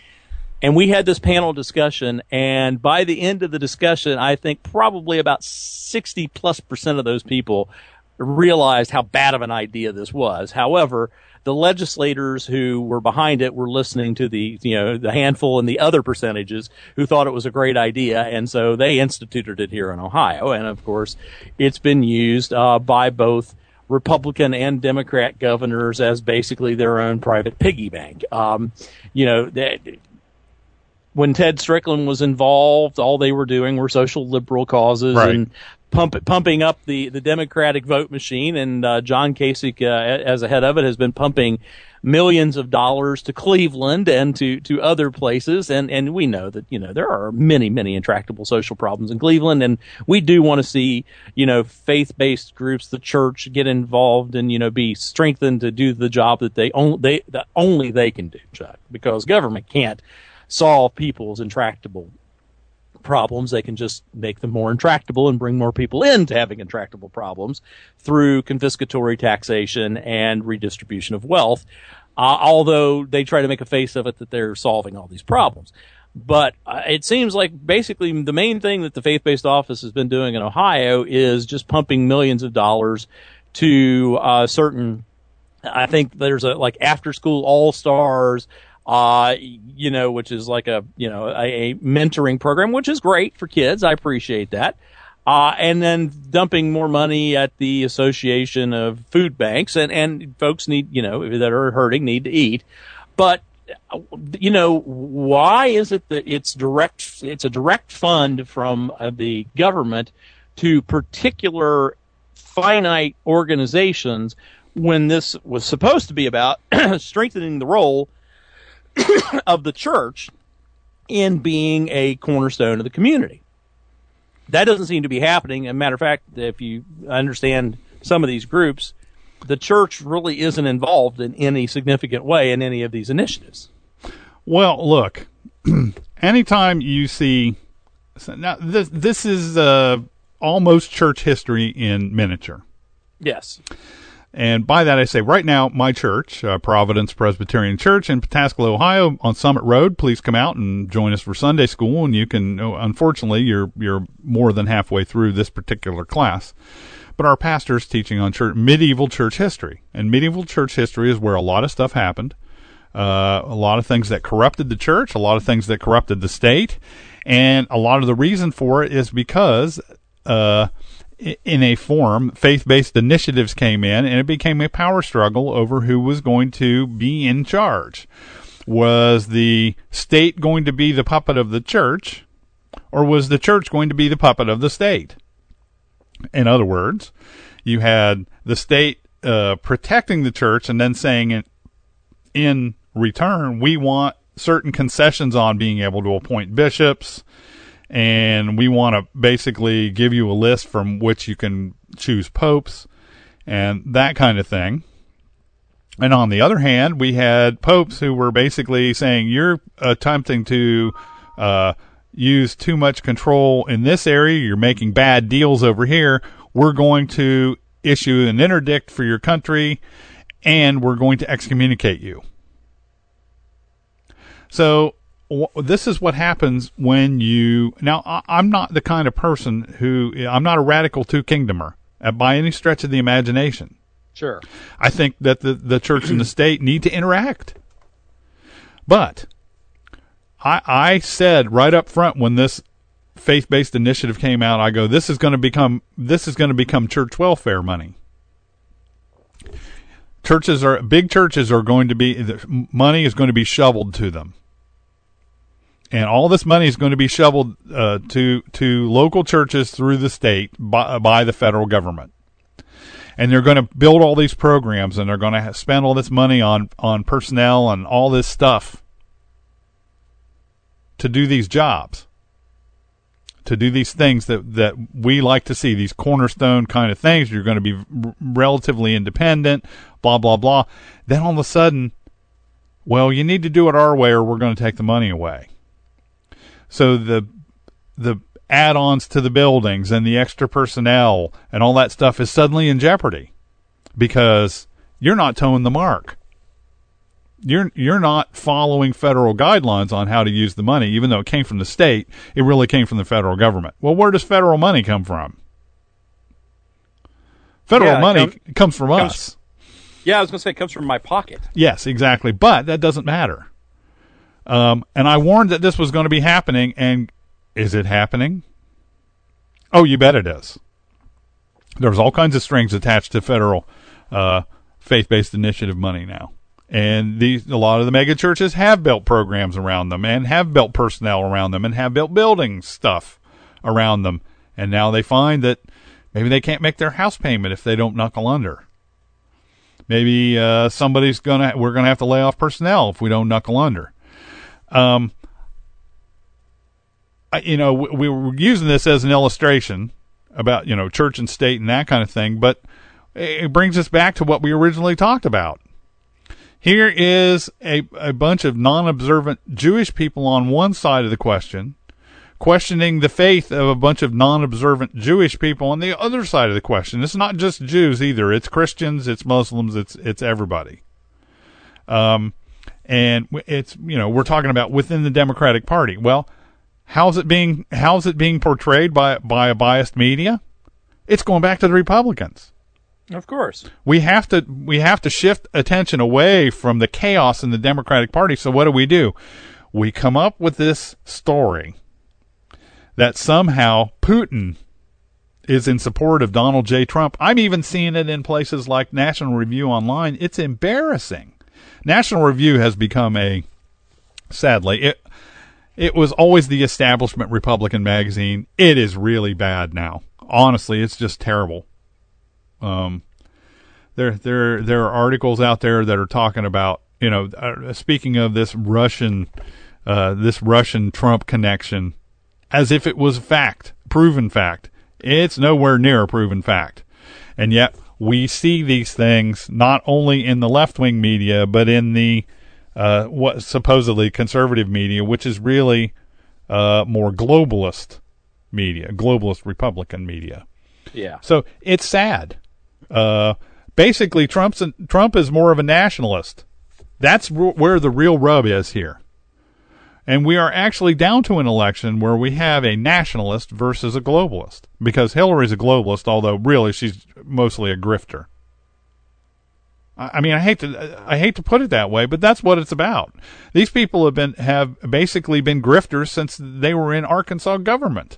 And we had this panel discussion, and by the end of the discussion, I think probably about sixty plus percent of those people realized how bad of an idea this was. However, the legislators who were behind it were listening to the, you know, the handful and the other percentages who thought it was a great idea, and so they instituted it here in Ohio. And of course, it's been used uh, by both Republican and Democrat governors as basically their own private piggy bank. Um, you know, they, when Ted Strickland was involved, all they were doing were social liberal causes right. and pump, pumping up the, the Democratic vote machine. And uh, John Kasich, uh, as a head of it, has been pumping millions of dollars to Cleveland and to, to other places. And, and we know that, you know, there are many, many intractable social problems in Cleveland. And we do want to see, you know, faith-based groups, the church, get involved and, you know, be strengthened to do the job that they only, they, that only they can do, Chuck, because government can't solve people's intractable problems. They can just make them more intractable and bring more people into having intractable problems through confiscatory taxation and redistribution of wealth, uh, although they try to make a face of it that they're solving all these problems. But uh, it seems like basically the main thing that the faith-based office has been doing in Ohio is just pumping millions of dollars to uh, certain, I think there's a like after-school all-stars, Uh, you know, which is like a, you know, a, a mentoring program, which is great for kids. I appreciate that. Uh, and then dumping more money at the Association of Food Banks, and, and folks need, you know, that are hurting need to eat. But, you know, why is it that it's direct, it's a direct fund from uh, the government to particular finite organizations when this was supposed to be about strengthening the role of the church in being a cornerstone of the community? That doesn't seem to be happening. As a matter of fact, if you understand some of these groups, the church really isn't involved in any significant way in any of these initiatives. Well, look, anytime you see now this this is uh, almost church history in miniature. Yes. And by that I say right now, my church, uh, Providence Presbyterian Church in Pataskala, Ohio, on Summit Road. Please come out and join us for Sunday school. And you can, unfortunately, you're you're more than halfway through this particular class. But our pastor's teaching on church, medieval church history. And medieval church history is where a lot of stuff happened. Uh, a lot of things that corrupted the church, a lot of things that corrupted the state. And a lot of the reason for it is because uh, in a form, faith-based initiatives came in, and it became a power struggle over who was going to be in charge. Was the state going to be the puppet of the church, or was the church going to be the puppet of the state? In other words, you had the state uh, protecting the church and then saying in, in return, we want certain concessions on being able to appoint bishops, and we want to basically give you a list from which you can choose popes and that kind of thing. And on the other hand, we had popes who were basically saying, you're attempting to uh, use too much control in this area. You're making bad deals over here. We're going to issue an interdict for your country, and we're going to excommunicate you. So this is what happens when you... Now, I'm not the kind of person who... I'm not a radical two-kingdomer by any stretch of the imagination. Sure. I think that the, the church and the state need to interact. But I, I said right up front when this faith-based initiative came out, I go, this is going to become this is going to become church welfare money. Churches are big churches are going to be money is going to be shoveled to them. And all this money is going to be shoveled uh, to to local churches through the state by, by the federal government. And they're going to build all these programs, and they're going to spend all this money on, on personnel and all this stuff to do these jobs, to do these things that, that we like to see, these cornerstone kind of things. You're going to be r- relatively independent, blah, blah, blah. Then all of a sudden, well, you need to do it our way or we're going to take the money away. So the the add-ons to the buildings and the extra personnel and all that stuff is suddenly in jeopardy because you're not towing the mark. You're you're not following federal guidelines on how to use the money, even though it came from the state. It really came from the federal government. Well, where does federal money come from? Federal yeah, money come, comes from comes, us. Yeah, I was going to say it comes from my pocket. Yes, exactly. But that doesn't matter. Um, and I warned that this was going to be happening, and is it happening? Oh, you bet it is. There's all kinds of strings attached to federal uh, faith-based initiative money now. And these, a lot of the mega churches have built programs around them and have built personnel around them and have built building stuff around them. And now they find that maybe they can't make their house payment if they don't knuckle under. Maybe uh, somebody's gonna we're gonna have to lay off personnel if we don't knuckle under. Um, I, you know, we, we were using this as an illustration about, you know, church and state and that kind of thing, but it brings us back to what we originally talked about. Here is a, a bunch of non-observant Jewish people on one side of the question, questioning the faith of a bunch of non-observant Jewish people on the other side of the question. It's not just Jews either. It's Christians, it's Muslims, it's it's everybody. Um, and it's, you know, we're talking about within the Democratic Party. Well, how's it being how's it being portrayed by by a biased media? It's going back to the Republicans. Of course. We have to we have to shift attention away from the chaos in the Democratic Party. So what do we do? We come up with this story that somehow Putin is in support of Donald J. Trump. I'm even seeing it in places like National Review Online. It's embarrassing. National Review has become a, sadly, it it was always the establishment Republican magazine. It is really bad now. Honestly, it's just terrible. Um, there, there, there are articles out there that are talking about, you know, uh, speaking of this Russian, uh, this Russian Trump connection, as if it was fact, proven fact. It's nowhere near a proven fact, and yet we see these things not only in the left-wing media, but in the uh, what supposedly conservative media, which is really uh, more globalist media, globalist Republican media. Yeah. So it's sad. Uh, basically, Trump's Trump is more of a nationalist. That's r- where the real rub is here. And we are actually down to an election where we have a nationalist versus a globalist. Because Hillary's a globalist, although really she's mostly a grifter. I mean, I hate to I hate to put it that way, but that's what it's about. These people have been have basically been grifters since they were in Arkansas government.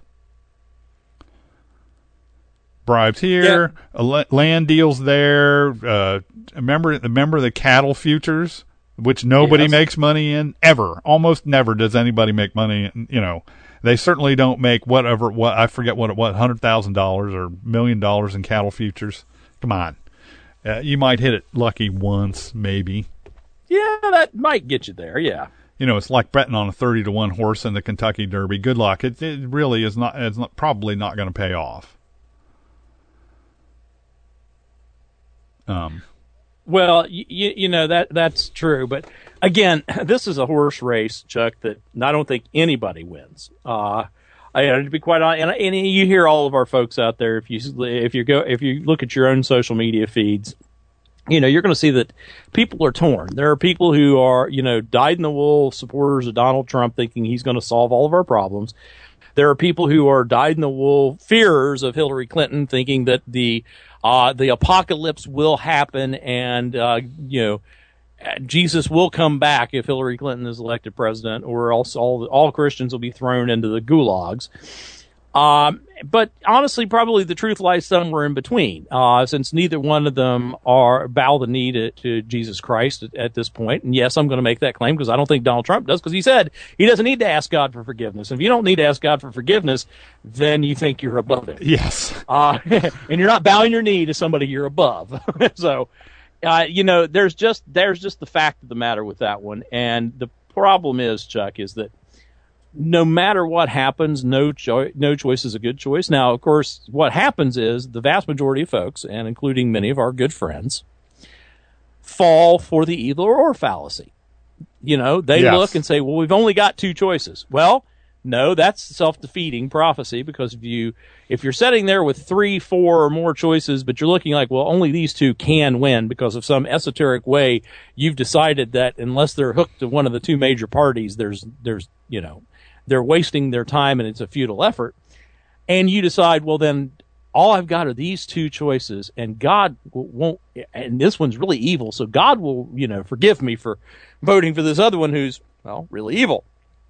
Bribes here, yeah. land deals there. Uh, remember, remember the cattle futures, which nobody yes. makes money in ever. Almost never does anybody make money. You know, they certainly don't make whatever. What I forget what it was, hundred thousand dollars or million dollars in cattle futures. Come on, uh, you might hit it lucky once, maybe. Yeah, that might get you there. Yeah. You know, it's like betting on a thirty to one horse in the Kentucky Derby. Good luck. It, it really is not. It's not, probably not going to pay off. Um. Well, you, you know, that that's true. But again, this is a horse race, Chuck, that I don't think anybody wins. Uh, I, to be quite honest, and, and you hear all of our folks out there, if you if you go if you look at your own social media feeds, you know, you're going to see that people are torn. There are people who are, you know, dyed-in-the-wool supporters of Donald Trump thinking he's going to solve all of our problems. There are people who are dyed-in-the-wool fearers of Hillary Clinton thinking that the Uh, the apocalypse will happen, and uh, you know, Jesus will come back if Hillary Clinton is elected president, or else all all Christians will be thrown into the gulags. Um, but honestly, probably the truth lies somewhere in between, uh, since neither one of them are bow the knee to, to Jesus Christ at, at this point. And yes, I'm going to make that claim because I don't think Donald Trump does, because he said he doesn't need to ask God for forgiveness. And if you don't need to ask God for forgiveness, then you think you're above it. Yes. Uh, and you're not bowing your knee to somebody you're above. So, uh, you know, there's just there's just the fact of the matter with that one. And the problem is, Chuck, is that no matter what happens, no, cho- no choice is a good choice. Now, of course, what happens is the vast majority of folks, and including many of our good friends, fall for the either or fallacy. You know, they yes. look and say, well, we've only got two choices. Well, no, that's self-defeating prophecy, because if you if you're sitting there with three, four, or more choices, but you're looking like, well, only these two can win because of some esoteric way you've decided that unless they're hooked to one of the two major parties, there's there's you know, they're wasting their time and it's a futile effort. And you decide, well, then all I've got are these two choices, and God won't, and this one's really evil, so God will, you know, forgive me for voting for this other one who's, well, really evil.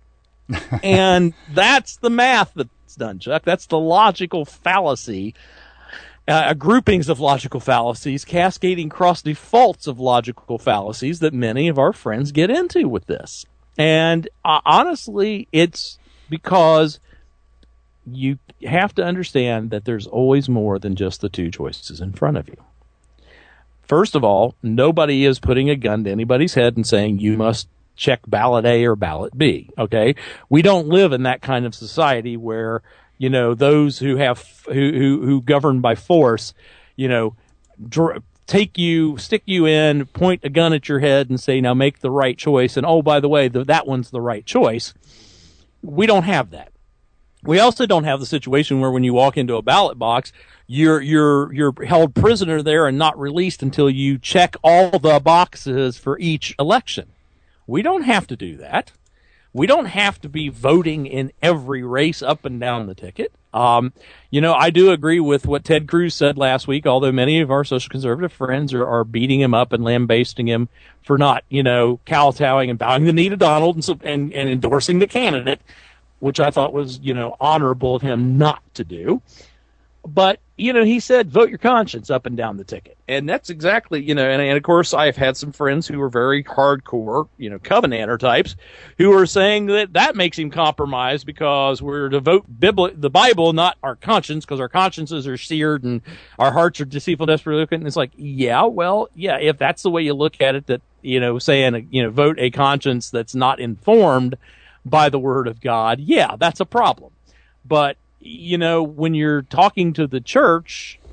And that's the math that's done, Chuck. That's the logical fallacy, uh, groupings of logical fallacies, cascading cross defaults of logical fallacies that many of our friends get into with this. And uh, honestly, it's because you have to understand that there's always more than just the two choices in front of you. First of all, nobody is putting a gun to anybody's head and saying you must check ballot A or ballot B. Okay, we don't live in that kind of society where, you know, those who have who who, who govern by force, you know, dr- take you, stick you in, point a gun at your head, and say, now make the right choice. And oh, by the way, the, that one's the right choice. We don't have that. We also don't have the situation where when you walk into a ballot box, you're you're you're held prisoner there and not released until you check all the boxes for each election. We don't have to do that. We don't have to be voting in every race up and down the ticket. Um, you know, I do agree with what Ted Cruz said last week, although many of our social conservative friends are, are beating him up and lambasting him for not, you know, kowtowing and bowing the knee to Donald and, so, and, and endorsing the candidate, which I thought was, you know, honorable of him not to do. But, you know, he said, vote your conscience up and down the ticket. And that's exactly, you know, and, and of course, I've had some friends who are very hardcore, you know, Covenanter types, who are saying that that makes him compromise because we're to vote Bibli- the Bible, not our conscience, because our consciences are seared and our hearts are deceitful, desperately looking. And it's like, yeah, well, yeah, if that's the way you look at it, that, you know, saying, you know, vote a conscience that's not informed by the word of God, yeah, that's a problem. But, you know, when you're talking to the church,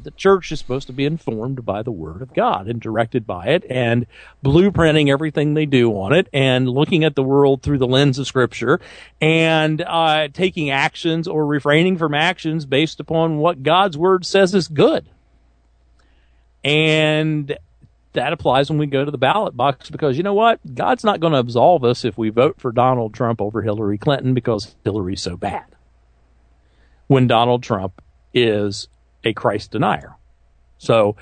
the church is supposed to be informed by the Word of God and directed by it and blueprinting everything they do on it and looking at the world through the lens of Scripture and uh, taking actions or refraining from actions based upon what God's Word says is good. And that applies when we go to the ballot box because, you know what? God's not going to absolve us if we vote for Donald Trump over Hillary Clinton because Hillary's so bad. When Donald Trump is a Christ denier. So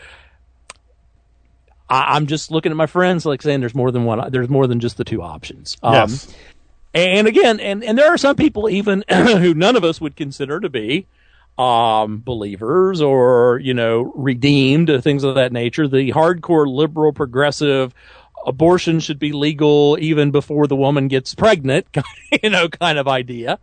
I, I'm just looking at my friends like saying there's more than one, there's more than just the two options. Um, yes. And again, and, and there are some people even who none of us would consider to be um, believers or, you know, redeemed, things of that nature. The hardcore liberal progressive abortion should be legal even before the woman gets pregnant, you know, kind of idea,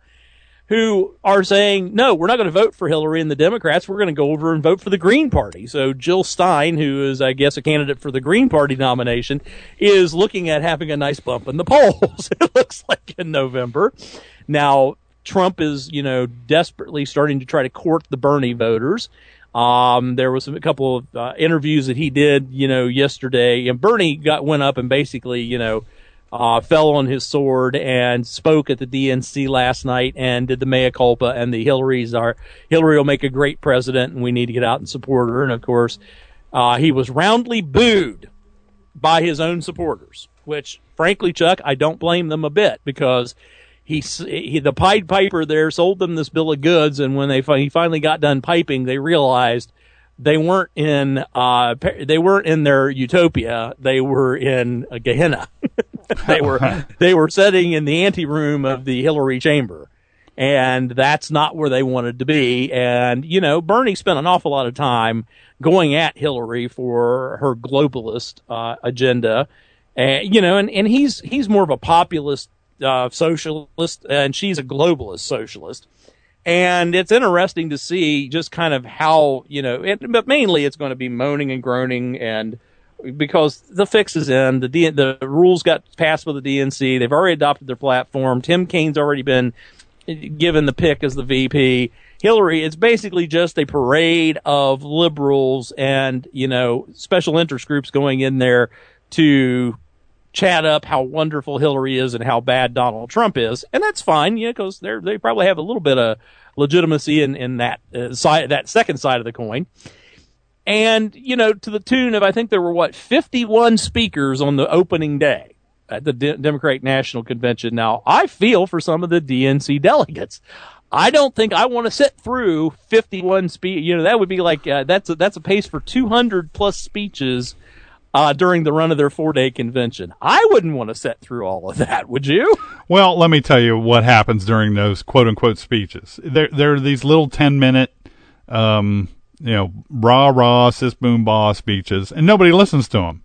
who are saying, no, we're not going to vote for Hillary and the Democrats. We're going to go over and vote for the Green Party. So Jill Stein, who is, I guess, a candidate for the Green Party nomination, is looking at having a nice bump in the polls, it looks like, in November. Now, Trump is, you know, desperately starting to try to court the Bernie voters. Um, there was a couple of uh, interviews that he did, you know, yesterday, and Bernie got went up and basically, you know, uh, fell on his sword and spoke at the D N C last night and did the mea culpa, and the Hillary's are Hillary will make a great president, and we need to get out and support her. And of course, uh, he was roundly booed by his own supporters, which, frankly, Chuck, I don't blame them a bit because. He, he, the Pied Piper there sold them this bill of goods, and when they he finally got done piping, they realized they weren't in uh, they weren't in their utopia. They were in a Gehenna. they were they were sitting in the anteroom of the Hillary chamber, and that's not where they wanted to be. And you know, Bernie spent an awful lot of time going at Hillary for her globalist uh, agenda, and you know, and, and he's he's more of a populist. Uh, socialist, and she's a globalist socialist. And it's interesting to see just kind of how, you know, it, but mainly it's going to be moaning and groaning, and because the fix is in, the D, the rules got passed with the D N C, they've already adopted their platform, Tim Kaine's already been given the pick as the V P. Hillary, it's basically just a parade of liberals and, you know, special interest groups going in there to chat up how wonderful Hillary is and how bad Donald Trump is, and that's fine, yeah, because they they probably have a little bit of legitimacy in in that uh, side, that second side of the coin. And you know, to the tune of I think there were what fifty-one speakers on the opening day at the De- Democratic National Convention. Now, I feel for some of the D N C delegates. I don't think I want to sit through fifty-one speech. You know, that would be like uh, that's a, that's a pace for two hundred plus speeches. Uh, during the run of their four-day convention. I wouldn't want to sit through all of that, would you? Well, let me tell you what happens during those quote-unquote speeches. There, there are these little ten-minute, um, you know, rah-rah, sis-boom-bah speeches, and nobody listens to them.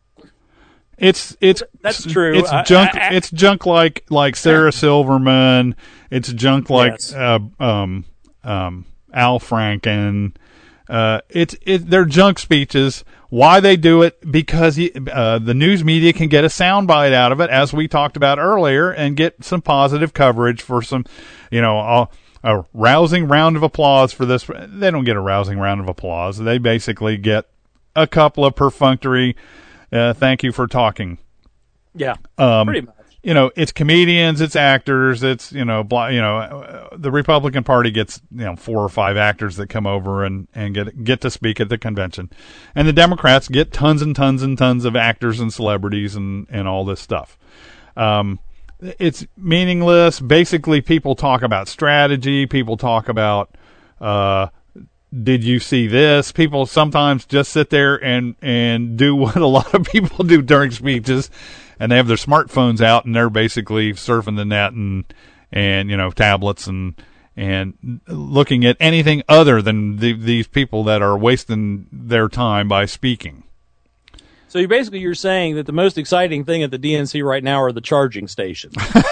It's it's that's true. It's junk. I, I, it's junk like like Sarah Silverman. It's junk like yes. uh, um um Al Franken. Uh, it's it. They're junk speeches. Why they do it? Because he, uh, the news media can get a soundbite out of it, as we talked about earlier, and get some positive coverage for some, you know, a, a rousing round of applause for this. They don't get a rousing round of applause. They basically get a couple of perfunctory, uh, thank you for talking. Yeah, um, pretty much. You know, it's comedians, it's actors, it's, you know, blah, you know, uh, the Republican Party gets, you know, four or five actors that come over and, and get, get to speak at the convention. And the Democrats get tons and tons and tons of actors and celebrities and, and all this stuff. Um, it's meaningless. Basically, people talk about strategy. People talk about, uh, did you see this? People sometimes just sit there and, and do what a lot of people do during speeches. And they have their smartphones out, and they're basically surfing the net and, and you know, tablets and and looking at anything other than the, these people that are wasting their time by speaking. So you basically you're saying that the most exciting thing at the D N C right now are the charging stations.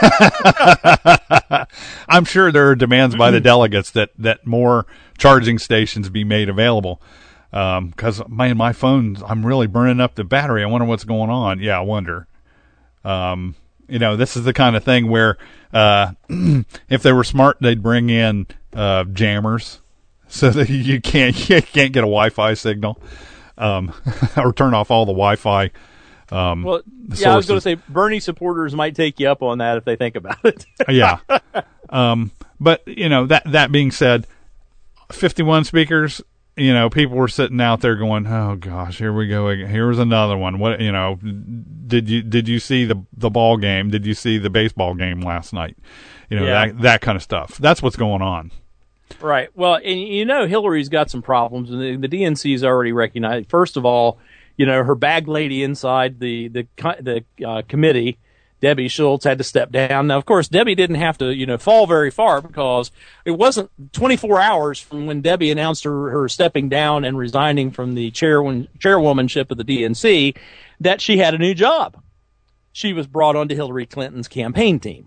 I'm sure there are demands by the delegates that, that more charging stations be made available. Because um, my my phone, I'm really burning up the battery. I wonder what's going on. Yeah, I wonder. Um, you know, this is the kind of thing where, uh, if they were smart, they'd bring in, uh, jammers so that you can't you can't get a Wi-Fi signal, um, or turn off all the Wi-Fi. Um, well, yeah, sources. I was going to say Bernie supporters might take you up on that if they think about it. Yeah, um, but you know that that being said, fifty-one speakers. You know, people were sitting out there going, "Oh gosh, here we go again. Here's another one." What you know? Did you did you see the the ball game? Did you see the baseball game last night? You know, yeah. that that kind of stuff. That's what's going on. Right. Well, and you know, Hillary's got some problems, and the, the D N C's already recognized. First of all, you know, her bag lady inside the the the uh, committee, Debbie Schultz, had to step down. Now, of course, Debbie didn't have to, you know, fall very far, because it wasn't twenty-four hours from when Debbie announced her, her stepping down and resigning from the chairwoman, chairwomanship of the D N C that she had a new job. She was brought onto Hillary Clinton's campaign team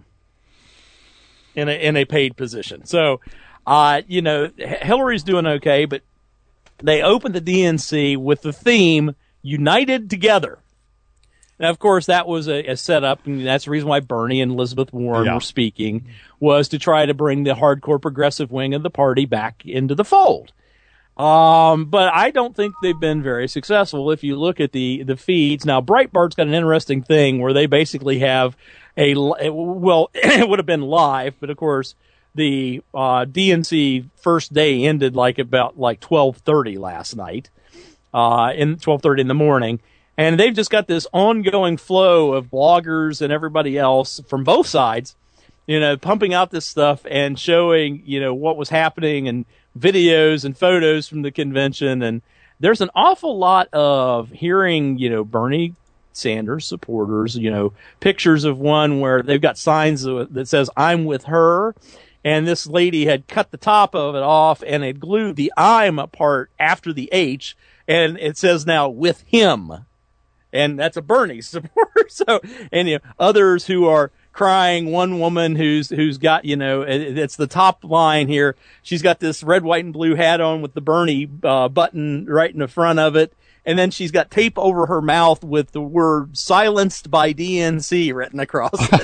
in a in a paid position. So, uh, you know, Hillary's doing okay, but they opened the D N C with the theme "United Together." Now, of course, that was a, a setup, and that's the reason why Bernie and Elizabeth Warren yeah. were speaking, was to try to bring the hardcore progressive wing of the party back into the fold. Um, but I don't think they've been very successful if you look at the, the feeds. Now, Breitbart's got an interesting thing where they basically have a, well, it would have been live, but of course, the uh, D N C first day ended like about like twelve thirty last night, uh, in twelve thirty in the morning. And they've just got this ongoing flow of bloggers and everybody else from both sides, you know, pumping out this stuff and showing, you know, what was happening, and videos and photos from the convention. And there's an awful lot of hearing, you know, Bernie Sanders supporters, you know, pictures of one where they've got signs that says, "I'm with her." And this lady had cut the top of it off and had glued the "I'm" part after the H. And it says now "with him." And that's a Bernie supporter. So, and you know, others who are crying. One woman who's who's got, you know, it, it's the top line here. She's got this red, white, and blue hat on with the Bernie uh, button right in the front of it, and then she's got tape over her mouth with the word "silenced by D N C" written across it.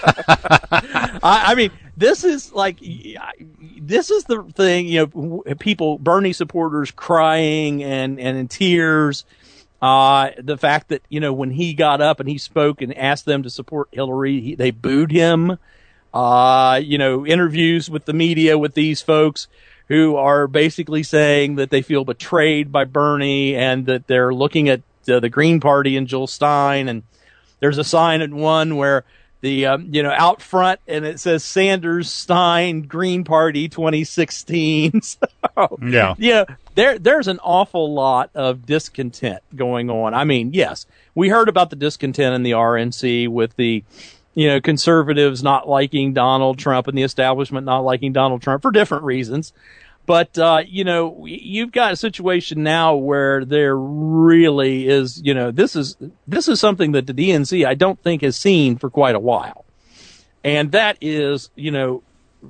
I, I mean, this is like, this is the thing. You know, people, Bernie supporters, crying and and in tears. Uh, the fact that, you know, when he got up and he spoke and asked them to support Hillary, he, they booed him. Uh, you know, interviews with the media with these folks who are basically saying that they feel betrayed by Bernie and that they're looking at uh, the Green Party and Jill Stein. And there's a sign in one where the, um, you know, out front, and it says Sanders, Stein, Green Party twenty sixteen. So, yeah. You know, there, there's an awful lot of discontent going on. I mean, yes, we heard about the discontent in the R N C with the, you know, conservatives not liking Donald Trump and the establishment not liking Donald Trump for different reasons. But, uh, you know, you've got a situation now where there really is, you know, this is, this is something that the D N C, I don't think, has seen for quite a while. And that is, you know,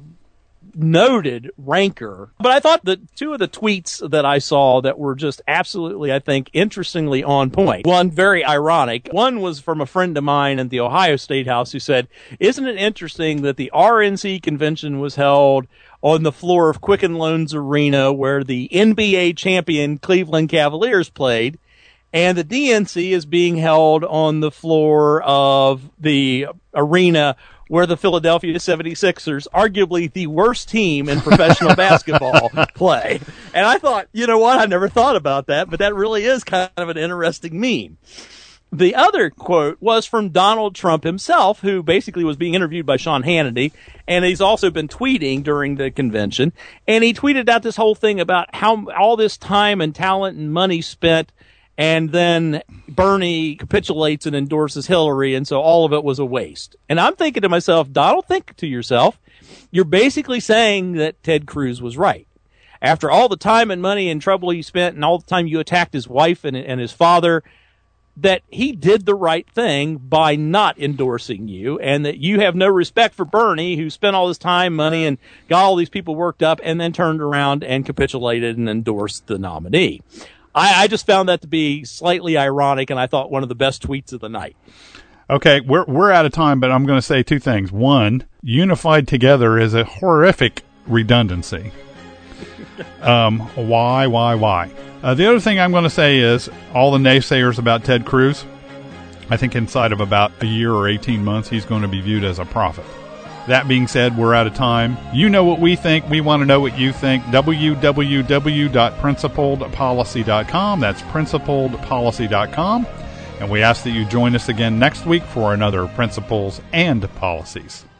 noted rancor. But I thought that two of the tweets that I saw that were just absolutely, I think, interestingly on point. One very ironic. One was from a friend of mine at the Ohio State House who said, "Isn't it interesting that the R N C convention was held on the floor of Quicken Loans Arena where the N B A champion Cleveland Cavaliers played, and the D N C is being held on the floor of the arena where the Philadelphia seventy-sixers, arguably the worst team in professional basketball, play." And I thought, you know what? I never thought about that, but that really is kind of an interesting meme. The other quote was from Donald Trump himself, who basically was being interviewed by Sean Hannity, and he's also been tweeting during the convention. And he tweeted out this whole thing about how all this time and talent and money spent, and then Bernie capitulates and endorses Hillary, and so all of it was a waste. And I'm thinking to myself, Donald, think to yourself, you're basically saying that Ted Cruz was right. After all the time and money and trouble he spent and all the time you attacked his wife and, and his father, that he did the right thing by not endorsing you, and that you have no respect for Bernie, who spent all this time, money, and got all these people worked up and then turned around and capitulated and endorsed the nominee. I, I just found that to be slightly ironic, and I thought one of the best tweets of the night. Okay, we're we're out of time, but I'm going to say two things. One, unified together is a horrific redundancy. Um, why, why, why? Uh, the other thing I'm going to say is all the naysayers about Ted Cruz, I think inside of about a year or eighteen months, he's going to be viewed as a prophet. That being said, we're out of time. You know what we think. We want to know what you think. w w w dot principled policy dot com. That's principled policy dot com. And we ask that you join us again next week for another Principles and Policies.